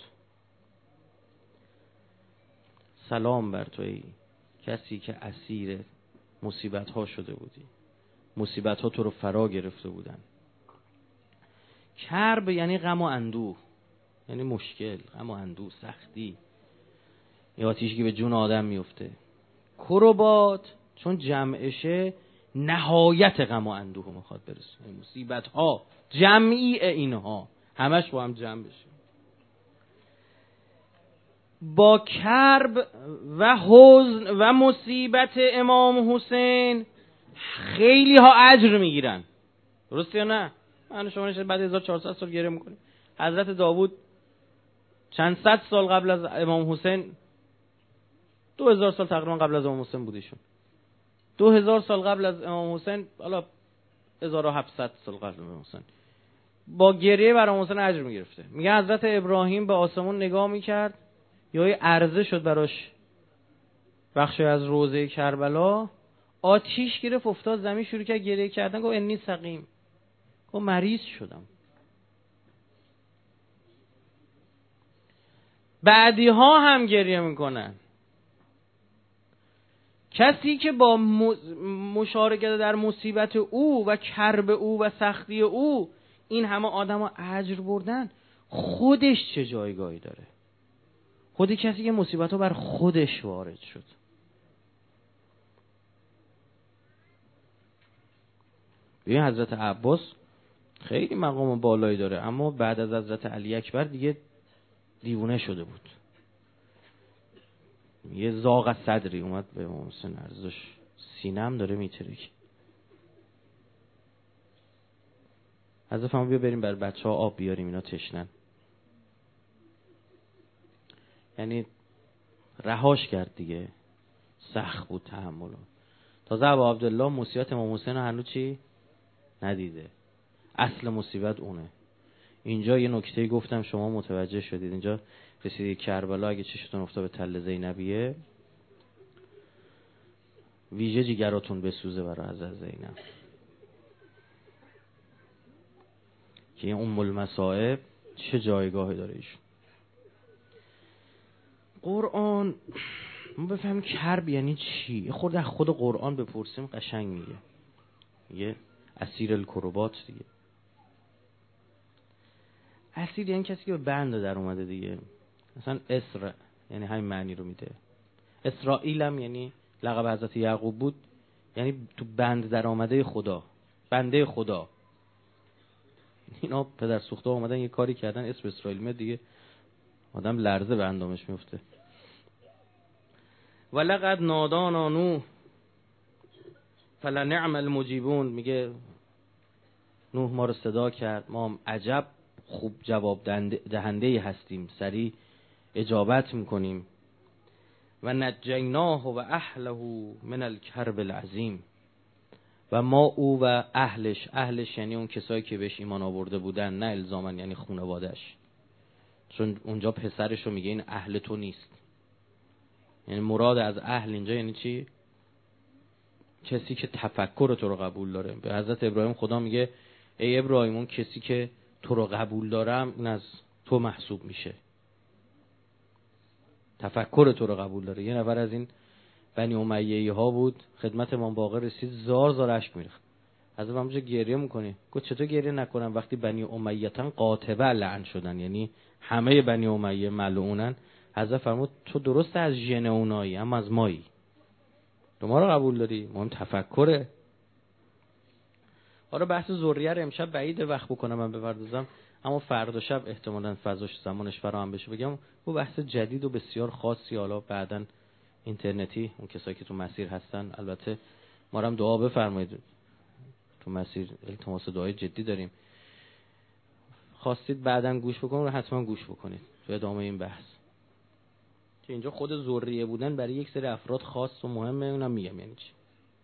سلام بر تویی کسی که اسیر مصیبت ها شده بودی، مصیبت ها تو رو فرا گرفته بودن. کرب یعنی غم و اندوه، یعنی مشکل، غم و اندوه، سختی، یه آتیشی که به جون آدم میفته. کربات چون جمعشه نهایت غم و اندوه میخواد برسونه، مصیبت ها جمعی اینها همش با هم جمع بشه. با کرب و حزن و مصیبت امام حسین خیلی ها اجر میگیرن، درسته یا نه؟ من شما نشه بعد 1400 سال گریه میکنیم. حضرت داوود چند صد سال قبل از امام حسین، 2000 سال تقریبا قبل از امام حسین بودیشون، 2000 سال قبل از امام حسین، حالا 1700 سال قبل از امام حسین، با گریه بر امام حسین اجر میگرفته. میگه حضرت ابراهیم به آسمون نگاه میکرد، یا یه عرضه شد براش بخشی از روضه کربلا، آتیش گرفت افتاد زمین، شروع کرد گریه کردن، گفت انی سقیم، گفت مریض شدم. بعدی ها هم گریه میکنن. کسی که با مشارکت در مصیبت او و کرب او و سختی او این همه آدم ها اجر بردن، خودش چه جایگاهی داره؟ خودی کسی که مصیبت ها بر خودش وارد شد. ببین حضرت عباس خیلی مقام بالایی داره، اما بعد از حضرت علی اکبر دیگه دیوونه شده بود. یه زاغ صدری اومد به محسن ارزش، سینم داره میترک. حضرت فرمود بیا بریم بر بچه ها آب بیاریم، اینا تشنن. یعنی رهاش کرد دیگه، سخت بود تحمل. تازه ابا عبدالله مصیبت امام حسین هنوز چی ندیده، اصل مصیبت اونه. اینجا یه نکته گفتم شما متوجه شدید، اینجا رسیدید کربلا، اگه چشتون افتاد به تل زینبیه، ویژه جیگراتون بسوزه برای حضرت زینب که این ام المصائب چه جایگاهی داره ایشون. قرآن ما بفهمیم کرب یعنی چی. خود از خود قرآن بپرسیم قشنگ میگه اسیر الکربات دیگه. اسیر یعنی کسی که به بند در اومده دیگه. مثلا اسر یعنی همین معنی رو میده. اسرائیل هم یعنی لقب حضرت یعقوب بود، یعنی تو بند در آمده خدا، بنده خدا. اینا پدر سوخته اومدن یه کاری کردن اسم اسرائیل میاد دیگه، آدم لرزه به اندامش میفته. ولقد نادانا نوح فلنعم المجیبون. میگه نوح ما رو صدا کرد، ما هم عجب خوب جواب دهنده هستیم، سریع اجابت میکنیم. و نجیناه و اهله من الکرب العظیم. و ما او و اهلش یعنی اون کسایی که بهش ایمان آورده بودن، نه الزامن یعنی خانواده‌اش، چون اونجا پسرش رو میگه این اهل تو نیست. یعنی مراد از اهل اینجا یعنی چی؟ کسی که تفکر تو رو قبول داره. به حضرت ابراهیم خدا میگه ای ابراهیم اون کسی که تو رو قبول دارم این از تو محسوب میشه، تفکر تو رو قبول داره. یه نفر از این بنی امیه ها بود، خدمت امام باقر رسید، زار اشک میریخت. حضرت اونجا گریه میکنه، گفت چطور گریه نکنم وقتی بنی امیتن قاطبه لعن شدن، یعنی همه بنی امیه ملعونن. حضرت فرمود تو درست از ژن اونایی اما از مایی، تو ما رو قبول داری، مهم تفکره. حالا بحث ذریه رو امشب بعید وقت بکنم من بپردازم، اما فردا شب احتمالاً فضاش زمانش فراهم بشه بگم او بحث جدید و بسیار خاصی، حالا بعداً اینترنتی اون کسایی که تو مسیر هستن، البته ما رو هم دعا بفرمایید، تو مسیر التماس دعای جدی داریم، خواستید بعداً گوش بکنید رو حتما گوش بکنید تو ادامه این بحث، که اینجا خود ذریه بودن برای یک سری افراد خاص و مهمه. اونم میگم یعنی چی.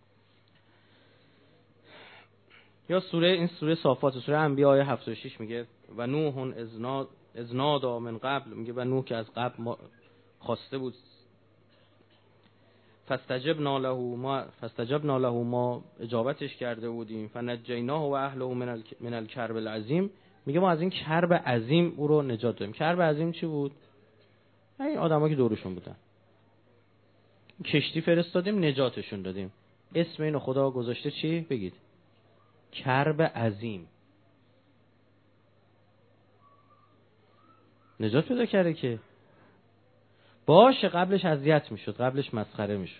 یا این سوره صافات، سوره انبیاء آیه 76 میگه و نوح اذ نادی من قبل، میگه و نوح که از قبل ما خواسته بود، فاستجبنا له ما اجابتش کرده بودیم، فنجیناه و اهله من الکرب العظیم. میگه ما از این کرب عظیم او رو نجات دادیم. کرب عظیم چی بود؟ این آدمایی که دورشون بودن، کشتی فرستادیم نجاتشون دادیم. اسم اینو خدا گذاشته چی؟ بگید. کرب عظیم. نجات پیدا کرده که باشه، قبلش اذیت میشد، قبلش مسخره میشد.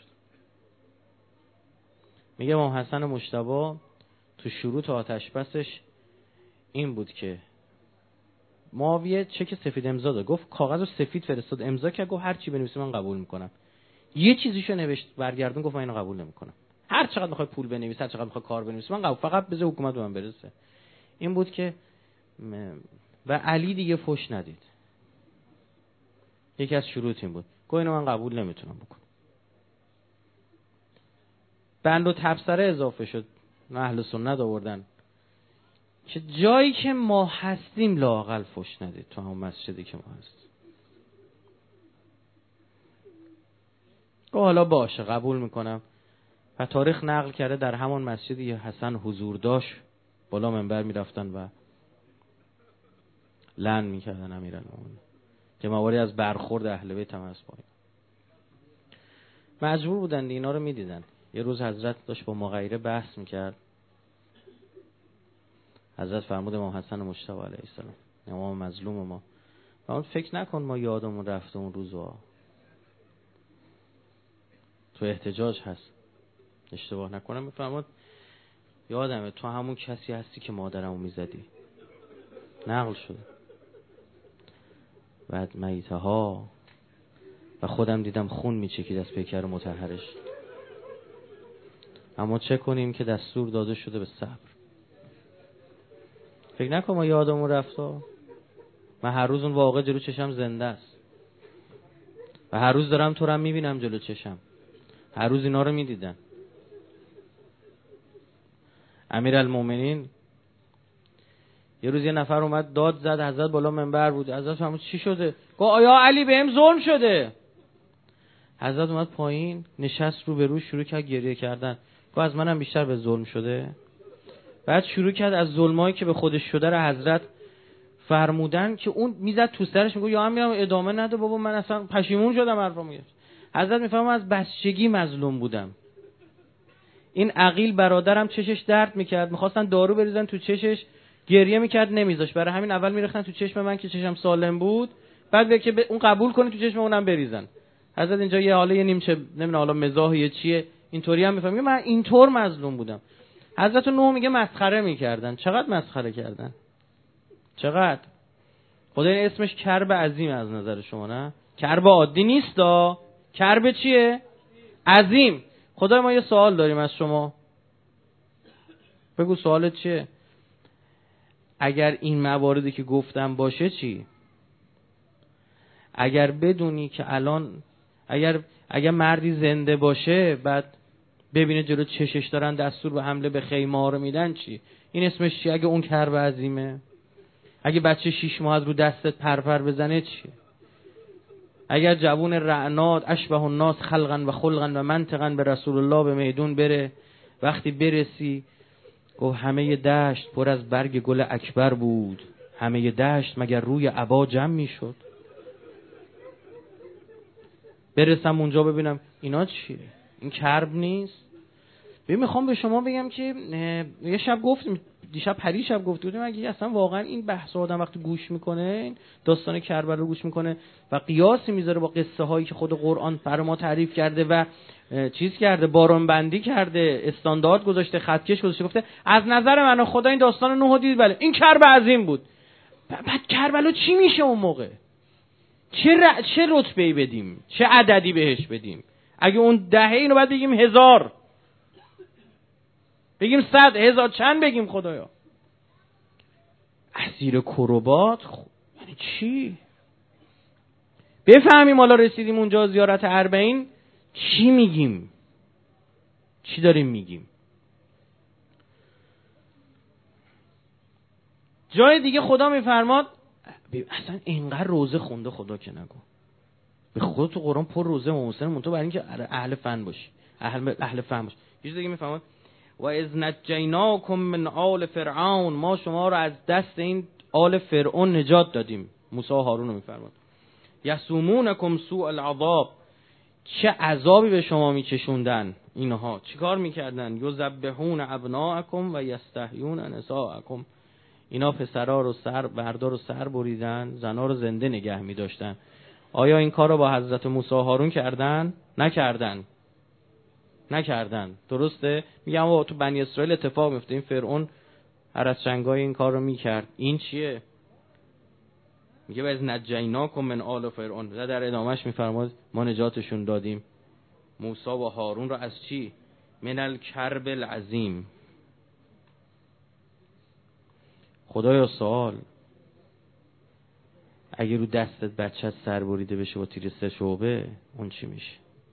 میگه امام حسن مجتبی تو شروط آتش بسش این بود که معاویه چک سفید امضا داد، گفت کاغذ رو سفید فرستاد امضا کرد، گفت هر چی بنویسی من قبول میکنم. یه چیزیشو نوشت برگردون گفت من اینو قبول نمیکنم، هر چقدر میخوای پول بنویس، هر چقدر میخوای کار بنویس من قبول، فقط بذار حکومت به من برسه. این بود که و علی دیگه فحش ندید. یکی از شروط این بود، گفت اینو من قبول نمیتونم بکنم. بند و تبصره اضافه شد، اهل سنت آوردن که جایی که ما هستیم لااقل فحش ندید تو همون مسجدی که ما هستیم. گفت حالا باشه قبول میکنم. و تاریخ نقل کرده در همون مسجدی حسن حضور داشت، بالا منبر میرفتن و لعن میکردن امیرالمومنین که مواری از برخورد اهل بیت هم از پایین. مجبور بودن اینا رو میدیدن. یه روز حضرت داشت با مغیره بحث میکرد، حضرت فرمود امام حسن مجتبی علیه السلام، امام مظلوم ما، اون فکر نکن ما یادمون رفته اون روزا، تو احتجاج هست اشتباه نکنم. میفرماد یادمه تو همون کسی هستی که مادرمو میزدی، نقل شده. بعد میته ها و خودم دیدم خون میچکید از پیکر مطهرش، اما چه کنیم که دستور داده شده به صبر. فکر نکن ما یادمون رفته، من هر روز اون واقعه جلو چشم زنده است و هر روز دارم تو رو میبینم جلو چشم، هر روز اینا رو میدیدن. امیرالمومنین یه روز یه نفر اومد داد زد، حضرت بالا منبر بود، حضرت فرمود چی شده؟ گفت آیا علی بهم ظلم شده؟ حضرت اومد پایین نشست رو به رو، شروع کرد گریه کردن، گفت از منم بیشتر به ظلم شده؟ بعد شروع کرد از ظلمایی که به خودش شده رو حضرت فرمودن که اون میزد تو سرش، میگه یا امیرم ادامه نده بابا من اصلا پشیمون شدم حرفم گرفت. حضرت میفهمم از بچگی مظلوم بودم. این عقیل برادرم چشش درد میکرد، میخواستن دارو بریزن تو چشش، گریه میکرد نمیذاش، برای همین اول میرختن تو چشم من که چشم سالم بود، بعد به که اون قبول کنه تو چشم اونم بریزن. حضرت اینجا یه حاله یه نیمچه نمیدونم حالا مزاح یه چیه اینطوری هم میفهمم من اینطور مظلوم بودم. حضرت نوح میگه مسخره میکردن. چقدر مسخره کردن؟ چقدر؟ خدا اسمش کرب عظیم از نظر شما، نه کرب عادی نیستا. کرب چیه؟ عظیم. خدای ما یه سوال داریم از شما. بگو سوالت چیه؟ اگر این مواردی که گفتم باشه چی؟ اگر بدونی که الان اگر مردی زنده باشه بعد ببینه جلو چشش دارن دستور به حمله به خیمه ها رو میدن چی؟ این اسمش چی؟ اگه اون کرب عظیمه؟ اگه بچه 6 ماه رو دستت پرپر بزنه چی؟ اگر جوون رعناد اشبه الناس خلقا و خلقا و منطقا به رسول الله به میدون بره، وقتی برسی گفت همه دشت پر از برگ گل اکبر بود، همه دشت مگر روی عبا جمع میشد. برسم اونجا ببینم اینا چیه؟ این کرب نیست؟ میخوام به شما بگم که یه شب گفتیم، دیشب پری شب گفته بودیم اگه اصلا واقعا این بحث آدم وقتی گوش میکنه، این داستان کربلا رو گوش میکنه و قیاسی میذاره با قصه هایی که خود قرآن برای ما تعریف کرده و چیز کرده، باران بندی کرده، استاندارد گذاشته، خطکش گذاشته، گفته از نظر من خدا این داستان نوح دید، بله این کرب عظیم بود. بعد کربلا چی میشه اون موقع؟ چه رتبه‌ای بدیم؟ چه عددی بهش بدیم؟ اگه اون 10 اینو بعد بگیم 1000، بگیم 100، 1000، چند بگیم خدایا؟ اسیر کروبات یعنی چی؟ بفهمیم حالا رسیدیم اونجا زیارت 40 چی میگیم؟ چی داریم میگیم؟ جای دیگه خدا میفرماد اصلا اینقدر روزه خونده خدا که نگو، به خود تو قرآن پر روزه محسن منتو برای اینکه اهل فن باشی، اهل فهم باشی. یه دیگه میفرماد و اذ نجیناکم من آل فرعون، ما شما رو از دست این آل فرعون نجات دادیم. موسی و هارون رو میفرماد یسومونکم سوء العذاب، چه عذابی به شما میکشوندن اینها، چیکار میکردن؟ یذبحون ابناءکم و یستحیون نساءکم، اینا پسرا رو بردار رو سر بریدن، زنا رو زنده نگه می‌داشتن. آیا این کار رو با حضرت موسی و هارون کردن؟ نکردن. درسته؟ میگم تو بنی اسرائیل اتفاق میفته، این فرعون هر از چنگای این کار رو میکرد. این چیه؟ میگه باز نجیناکم من آل فرعون، در ادامهش میفرماد ما نجاتشون دادیم موسی و هارون رو از چی؟ من الکرب العظیم. خدایا سوال، اگه رو دستت بچه سر بریده بشه با تیر 3 شعبه اون چی میشه؟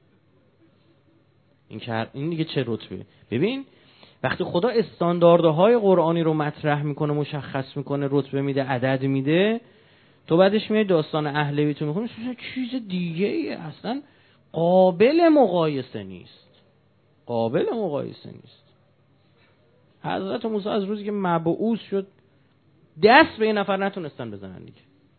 این دیگه چه رتبه؟ ببین وقتی خدا استانداردهای قرآنی رو مطرح میکنه، مشخص میکنه، رتبه میده، عدد میده، تو بعدش میای داستان اهل بیت رو میخونی چیز دیگه ای اصلا قابل مقایسه نیست. حضرت موسی از روزی که مبعوث شد دست به این نفر نتونستن بزنن دیگه.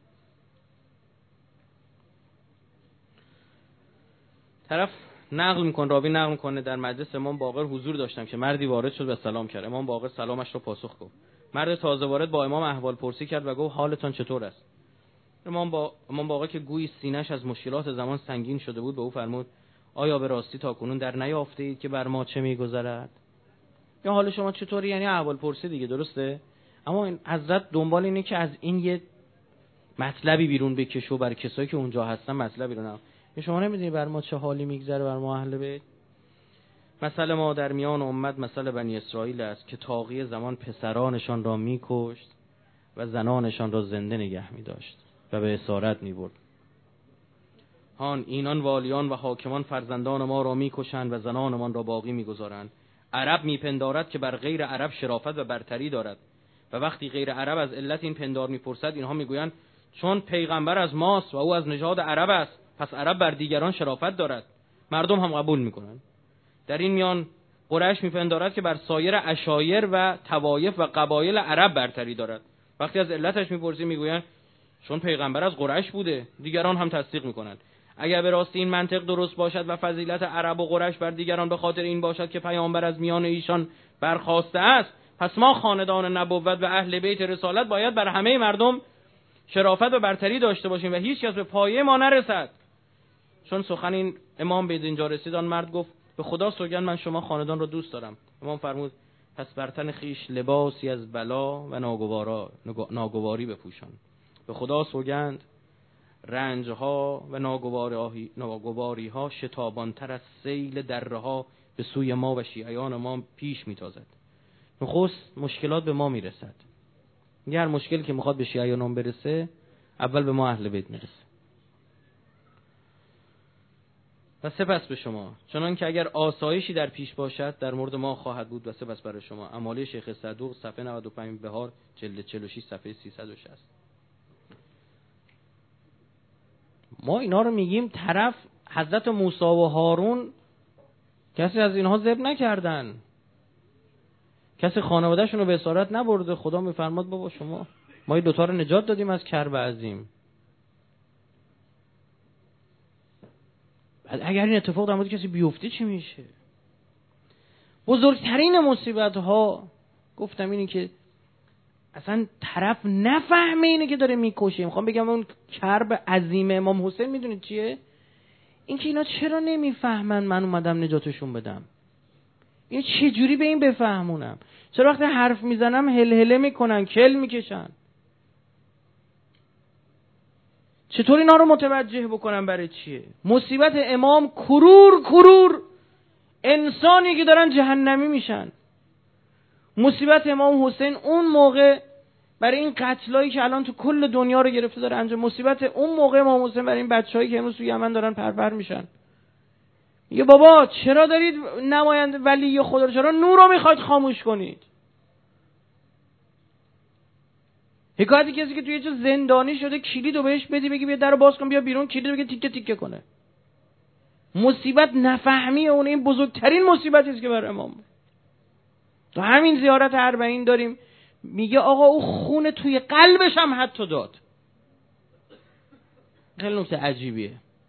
طرف راوی نقل میکنه در مجلس امام باقر حضور داشتم که مردی وارد شد و سلام کرد. امام باقر سلامش رو پاسخ گفت. مرد تازه وارد با امام احوال پرسی کرد و گفت حالتان چطور است؟ امام باقر که گویی سینه‌اش از مشکلات زمان سنگین شده بود به او فرمود آیا به راستی تاکنون در نیافته اید که بر ما چه میگذرد؟ یا حال شما چطوری؟ یعنی احوال پرسی دیگه، درسته؟ اما این حضرت دنبال اینه که از این یه مطلبی بیرون بکشه و برای کسایی که اونجا هستن مطلب بیرون. شما نمیدونی بر ما چه حالی میگذره، بر ما اهل بیت؟ مثل ما در میان امت مثل بنی اسرائیل است که طاغی زمان پسرانشان را میکشت و زنانشان را زنده نگه میداشت و به اسارت میبرد. اینان والیان و حاکمان فرزندان ما را میکشند و زنانمان را باقی میگذارند. عرب میپندارد که بر غیر عرب شرافت و برتری دارد و وقتی غیر عرب از علت این پندار میپرسد اینها میگویند چون پیغمبر از ماست و او از نژاد عرب است پس عرب بر دیگران شرافت دارد. مردم هم قبول میکنند. در این میان قریش میپندارد که بر سایر عشایر و طوایف و قبایل عرب برتری دارد. وقتی از علتش میپرسی میگویند چون پیغمبر از قریش بوده، دیگران هم تصدیق میکنند. اگر به راستی این منطق درست باشد و فضیلت عرب و قریش بر دیگران به خاطر این باشد که پیامبر از میان ایشان برخاسته است، پس ما خاندان نبوت و اهل بیت رسالت باید بر همه مردم شرافت و برتری داشته باشیم و هیچ کس به پایه ما نرسد. چون سخن این امام به اینجا رسید آن مرد گفت به خدا سوگند من شما خاندان را دوست دارم. امام فرمود پس بر تن خیش لباسی از بلا و ناگواری بپوشان. به خدا سوگند رنجها و ناگواریها شتابانتر از سیل درها به سوی ما و شیعیان ما پیش میتازد. نخست مشکلات به ما میرسد. هر مشکلی که میخواد به شیعیان برسه اول به ما اهل بیت میرسه. و سپس به شما، چنان که اگر آسایشی در پیش باشد در مورد ما خواهد بود و سپس برای شما. امالی شیخ صدوق صفحه 95 بهار جلد 46 صفحه 360. ما اینا رو میگیم، طرف حضرت موسی و هارون کسی از اینها ذبح نکردن، کسی خانواده‌شون رو به اسارت نبرده. خدا میفرماد بابا شما، ما این دوتا رو نجات دادیم از کرب عظیم. بعد اگر این اتفاق در مورد کسی بیفته چی میشه؟ بزرگترین مصیبت ها گفتم اینی که اصلا طرف نفهمه اینه که داره میکشه. میخوام بگم اون کرب عظیم امام حسین میدونید چیه؟ این که اینا چرا نمیفهمن من اومدم نجاتشون بدم؟ این چه جوری به این بفهمونم؟ چرا وقتی حرف میزنم هلهله میکنن، کل میکشن؟ چطور اینا رو متوجه بکنم برای چیه؟ مصیبت امام کرور انسانی که دارن جهنمی میشن. مصیبت امام حسین اون موقع برای این قتلایی که الان تو کل دنیا رو گرفته داره انجام. مصیبت اون موقع امام حسین برای این بچه‌هایی که امروز تو یمن دارن پرپر میشن. میگه بابا چرا دارید نماینده ولی خدا رو، چرا نور رو میخواید خاموش کنید؟ حکایتی کسی که توی یه جا زندانی شده کلیدو بهش بدی بگی بیا درو باز کن بیا بیرون، کلیدو بگه تیکه تیکه کنه. مصیبت نفهمی اون این بزرگترین مصیبتی است که بر امام. تو همین زیارت اربعین داریم میگه آقا او خون توی قلبش هم حتی داد. خیلی نکته عجیبیه.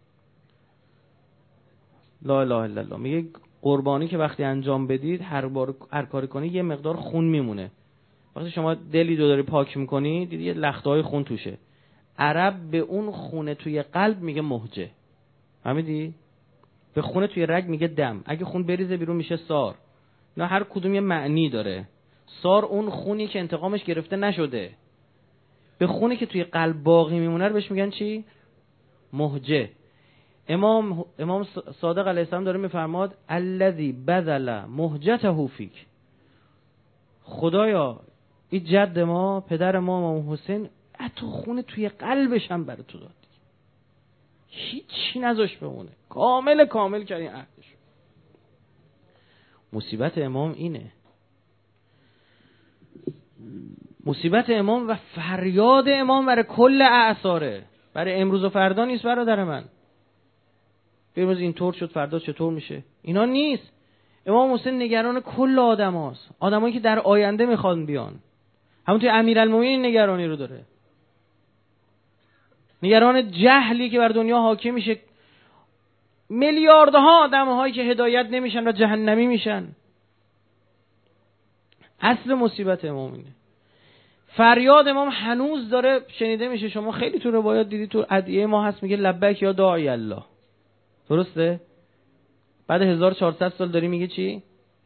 لا اله الا الله. میگه قربانی که وقتی انجام بدید هر کاری کنی یه مقدار خون میمونه. وقتی شما دلی رو داری پاک میکنی دیدی یه لخته‌های خون توشه. عرب به اون خون توی قلب میگه مهجه. فهمیدی؟ به خون توی رگ میگه دم. اگه خون بریزه بیرون میشه سار. نه هر کدوم یه معنی داره. سار اون خونی که انتقامش گرفته نشده. به خونی که توی قلب باقی میمونه رو بهش میگن چی؟ مهجه. امام صادق علیه السلام داره میفرماد الذی بذل مهجته فیک. خدایا این جد ما، پدر ما امام حسین، حتی خون توی قلبش هم برای تو داد. هیچی نذاش بمونه. کامل کردین عهدش. مصیبت امام اینه. مصیبت امام و فریاد امام برای کل اعصاره. برای امروز و فردا نیست برادر من. امروز اینطور شد فردا چطور میشه؟ اینا نیست. امام حسین نگران کل آدم هاست. آدمایی که در آینده میخوان بیان. همونطور امیرالمومنین نگرانی رو داره. نگران جهلی که بر دنیا حاکم میشه. میلیاردها آدم هایی که هدایت نمیشن و جهنمی میشن. اصل مصیبت امام اینه. فریاد امام هنوز داره شنیده میشه. شما خیلی تو روایات دیدی، تو ادعیه ما هست میگه لبیک یا داعی الله. درسته؟ بعد 1400 سال داری میگه چی؟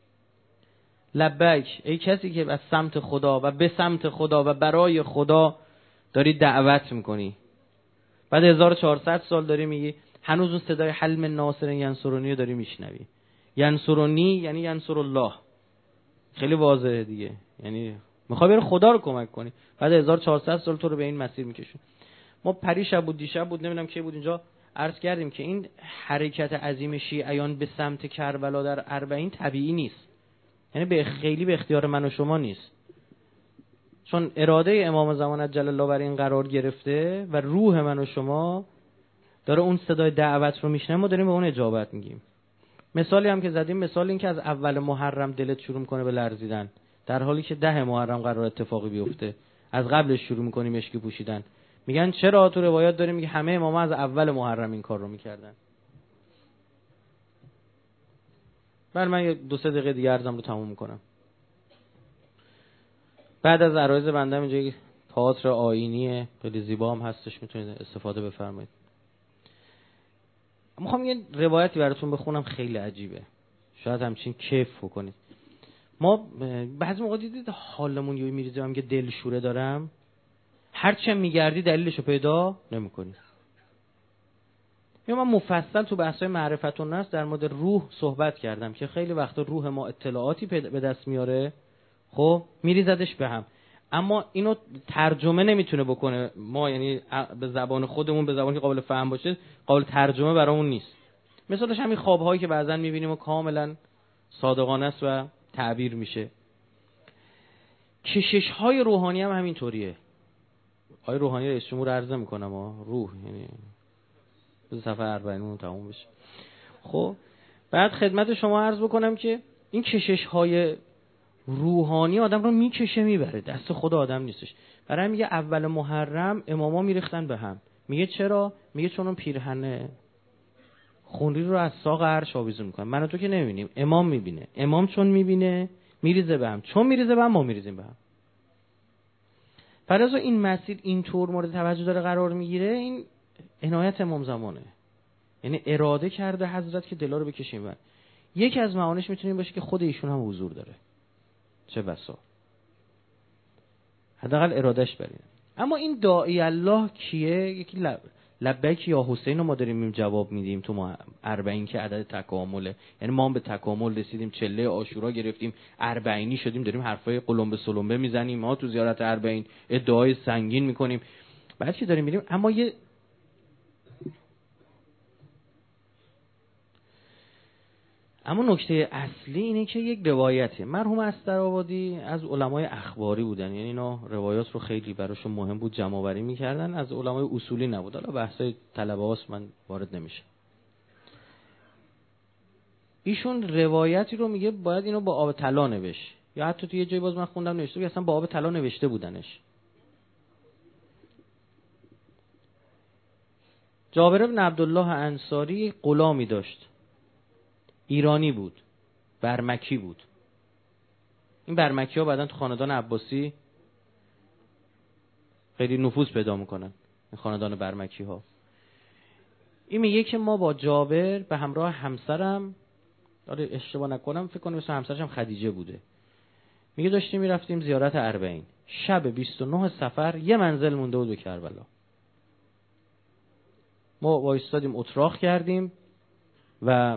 لبیک، ای کسی که از سمت خدا و به سمت خدا و برای خدا داری دعوت میکنی. بعد 1400 سال داری میگی هنوز اون صدای حلم ناصر ینصرونی رو داری میشنوی. ینصرونی یعنی ینصر الله. خیلی واضحه دیگه. یعنی میخوای بری خدا رو کمک کنی. بعد 1400 سال تو رو به این مسیر میکشون. ما پریشب بود دیشب بود نمیدونم کی بود اینجا عرض کردیم که این حرکت عظیم شیعیان به سمت کربلا در اربعین طبیعی نیست. یعنی خیلی به اختیار من و شما نیست. چون اراده امام زمان عجل الله بر این قرار گرفته و روح من و شما داره اون صدای دعوت رو میشنه، ما داریم به اون اجابت میگیم. مثالی هم که زدیم، مثال این که از اول محرم دلت شروع کنه به لرزیدن در حالی که 10 محرم قرار اتفاقی بیفته. از قبلش شروع میکنیم مشکی پوشیدن. میگن چرا؟ تو روایات داریم میگه همه اماما از اول محرم این کار رو میکردن. من 2-3 دقیقه دیگه عرضم رو تموم میکنم. بعد از عرایض بنده اینجا تئاتر آیینی خیلی زیبا هم هستش، میتونید استفاده بفرمایید. میخوام یه روایتی براتون بخونم خیلی عجیبه. شاید همچین کیف بکنید. ما بعضی موقع دیدید حالمون یهو میریزه، میگه دلشوره دارم. هرچی میگردی دلیلشو پیدا نمیکنی. من مفصل تو بحث‌های معرفت النفس در مورد روح صحبت کردم که خیلی وقتا روح ما اطلاعاتی به دست میاره، خب میریزدش به هم، اما اینو ترجمه نمیتونه بکنه. ما یعنی به زبان خودمون، به زبانی که قابل فهم باشه، قابل ترجمه برامون نیست. مثالش همین خواب‌هایی که بعضن میبینیم و کاملا صادقانه است و تعبیر میشه. کشش‌های روحانی هم همینطوریه. آقای روحانی رئیس جمهور عرض میکنم روح، یعنی صفحه 40 تموم بشه. خب بعد خدمت شما عرض بکنم که این کشش‌های روحانی آدم رو میکشه میبره، دست خود آدم نیستش. برای میگه اول محرم اماما میریختن به هم. میگه چرا؟ میگه چون اون پیرهن خونری رو از ساق عرش آویزون میکنن. من و تو که نمیبینیم، امام میبینه. امام چون میبینه میریزه به هم، چون میریزه به هم ما میریزیم به هم. فرض این مسیر اینطور مورد توجه داره قرار میگیره، این عنایت امام زمانه. یعنی اراده کرده حضرت که دلا رو بکشیم بر. یکی از معانیش میتونه باشه که خود ایشون هم حضور داره، چه بسا حداقل ارادش برینه. اما این داعی الله کیه؟ یکی لبیک یا حسین رو ما داریم جواب میدیم تو ما 40 که عدد تکامله، یعنی ما هم به تکامل رسیدیم، چله عاشورا گرفتیم، 40 شدیم، داریم حرفای قلمبه سلمبه میزنیم، ما تو زیارت 40 ادعای سنگین میکنیم، بعد چی داریم میریم. اما نکته اصلی اینه که یک روایته. مرحوم استرآبادی از علمای اخباری بودن، یعنی اینا روایات رو خیلی براشون مهم بود جمع آوری می‌کردن، از علمای اصولی نبود. حالا بحثای طلبه هاست، من وارد نمیشم. ایشون روایتی رو میگه باید اینو با آب طلا نوشت، یا حتی تو یه جایی باز من خوندم نوشته اصلا با آب طلا نوشته بودنش. جابر بن عبدالله انصاری غلامی داشت، ایرانی بود، برمکی بود. این برمکی ها بعدن تو خاندان عباسی خیلی نفوذ پیدا میکنن، این خاندان برمکی ها. این میگه که ما با جابر به همراه همسرم، داره اشتباه نکنم فکر کنم مثلا همسرش هم خدیجه بوده، میگه داشتیم میرفتیم زیارت 40. شب 29 صفر یه منزل مونده بود به کربلا. ما وایستادیم اتراق کردیم و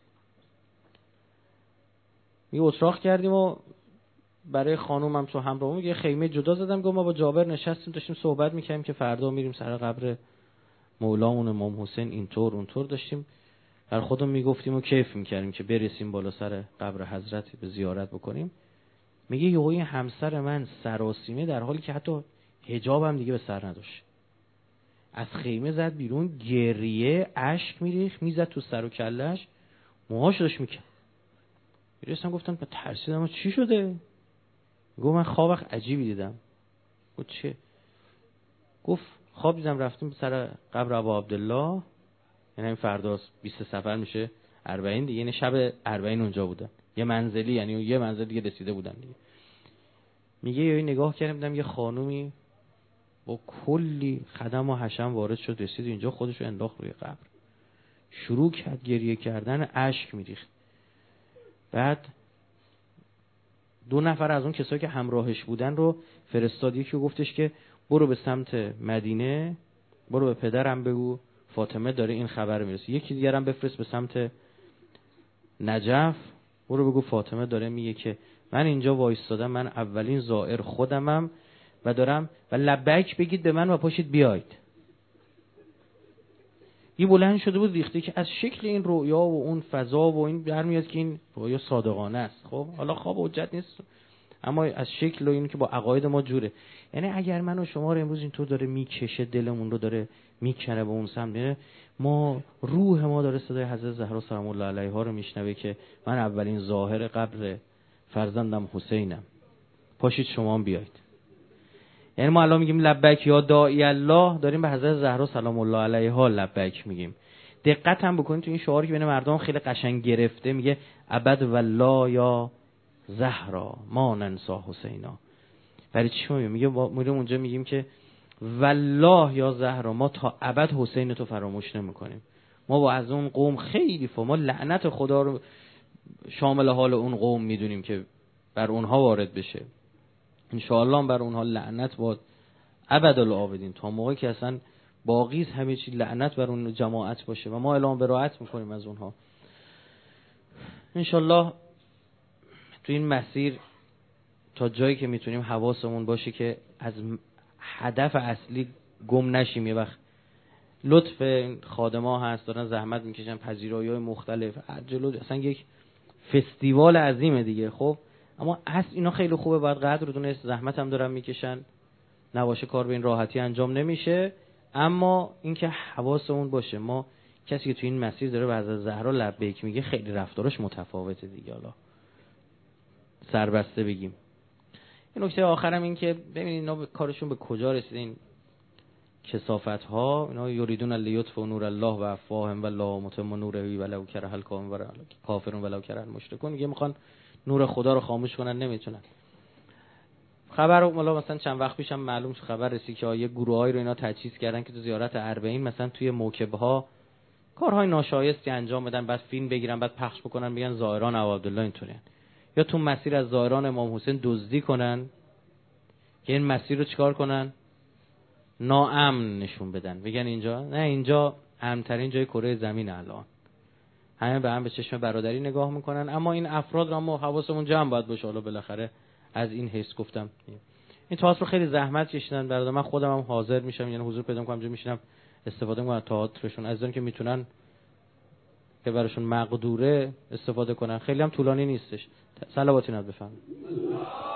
برای خانومم تو همراهمون یه خیمه جدا زدم، گفتم ما با جابر نشستیم داشتیم صحبت می‌کردیم که فردا میریم سر قبر مولامون امام حسین، اینطور اونطور داشتیم بر خودمون میگفتیم و کیف می‌کردیم که برسیم بالا سر قبر حضرت به زیارت بکنیم. میگه یهویی همسر من سراسیمه در حالی که حتی حجاب هم دیگه به سر نداشت، از خیمه زد بیرون، گریه، اشک میریخت، میزد تو سر و کله‌اش، موهاش داشت میکند. میرسم گفتم به ترسیدم چی شده؟ گفت من خواب عجیبی دیدم. گفت چه؟ گفت خواب دیدم رفتیم سر قبر ابا عبدالله، یعنی فردا 20 صفر میشه 40 دیگه، یعنی شب 40 اونجا بودن، یه منزلی، یعنی یه منزل دیگه رسیده بودن دیگه. میگه یه نگاه کردم دیدم یه خانومی با کلی خدم و حشم وارد شد، رسید اینجا، خودشو انداخت روی قبر، شروع کرد گریه کردن، اشک میریخت. بعد 2 نفر از اون کسایی که همراهش بودن رو فرستاد، یکی رو گفتش که برو به سمت مدینه، برو به پدرم بگو فاطمه داره این خبر میرسه. یکی دیگر هم بفرست به سمت نجف، برو بگو فاطمه داره میگه که من اینجا وایستادم، من اولین زائر خودمم و دارم و لبیک بگید به من و پاشید بیاید. یه بلند شده بود ریخته که از شکل این رؤیا و اون فضا و این برمیاد که این رؤیا صادقانه است. خب حالا خواب حجت نیست، اما از شکل و این که با عقاید ما جوره. یعنی اگر من و شما رو امروز اینطور داره میکشه، دلمون رو داره میکنه به اون سمت، ما روح ما داره صدای حضرت زهرا سلام الله علیها رو میشنوه که من اولین ظاهر قبر فرزندم حسینم، پاشید شما هم بیایید. یعنی ما الان میگیم لبیک یا داعی الله، داریم به حضرت زهرا سلام الله علیها لبیک میگیم. دقت هم بکنید تو این شعاری که بین مردم خیلی قشنگ گرفته، میگه ابد والله یا زهرا ما ننسا حسینا. برای چی میگه؟ ما میریم اونجا میگیم که والله یا زهرا ما تا ابد حسین تو فراموش نمیکنیم. ما با از اون قوم خیلی ما لعنت خدا رو شامل حال اون قوم میدونیم که بر اونها وارد بشه. ان شاء الله بر اونها لعنت باد ابدالآبدین، تا موقعی که اصلا باقی همه چی لعنت بر اون جماعت باشه و ما اعلام براءت میکنیم از اونها. انشالله تو این مسیر تا جایی که میتونیم حواسمون باشه که از هدف اصلی گم نشیم. یه وقت لطف خادما هست دارن زحمت میکشن، پذیرایی‌های مختلف جلو، اصلا یک فستیوال عظیمه دیگه. خب اما اصل اینا خیلی خوبه، باید قدر رو دونست، زحمت هم دارن میکشن، نباشه کار به این راحتی انجام نمیشه. اما اینکه حواسمون باشه ما کسی که تو این مسیر داره و از زهرا لبیک میگه خیلی رفتارش متفاوته دیگه. حالا سربسته بگیم. این نکته آخرم این که ببینید اینا کارشون به کجا رسیده، این کثافت ها. اینا یریدون لیطفئوا نور الله و افواههم والله متم نوره ولو کره الکافرون ولو کره المشرکون. میگه میخوان نور خدا رو خاموش کنن، نمیتونن. خبر مثلا چند وقت پیشم معلوم شد، خبر رسید که یه گروهایی رو اینا تجهیز کردن که تو زیارت اربعین مثلا توی موکب‌ها کارهای ناشایستی انجام بدن، بعد فیلم بگیرن، بعد پخش بکنن، میگن زائران ابو عبدالله اینطورین. یا تو مسیر از زائران امام حسین دزدی کنن که این مسیر رو چیکار کنن؟ ناامن نشون بدن، بگن اینجا نه، اینجا امن‌ترین جای کره زمین الان. همه به هم به چشم برادری نگاه میکنن. اما این افراد را ما حواسمون جمع باید باشه. حالا بالاخره از این حس گفتم این تئاتر رو خیلی زحمت کشیدن برادر. من خودم هم حاضر میشم، یعنی حضور پیدا میکنم، جا میشینم استفاده میکنم تئاترشون، از اون که میتونن که براشون مقدوره استفاده کنن. خیلی هم طولانی نیستش. صلواتی ناد بفرمایید.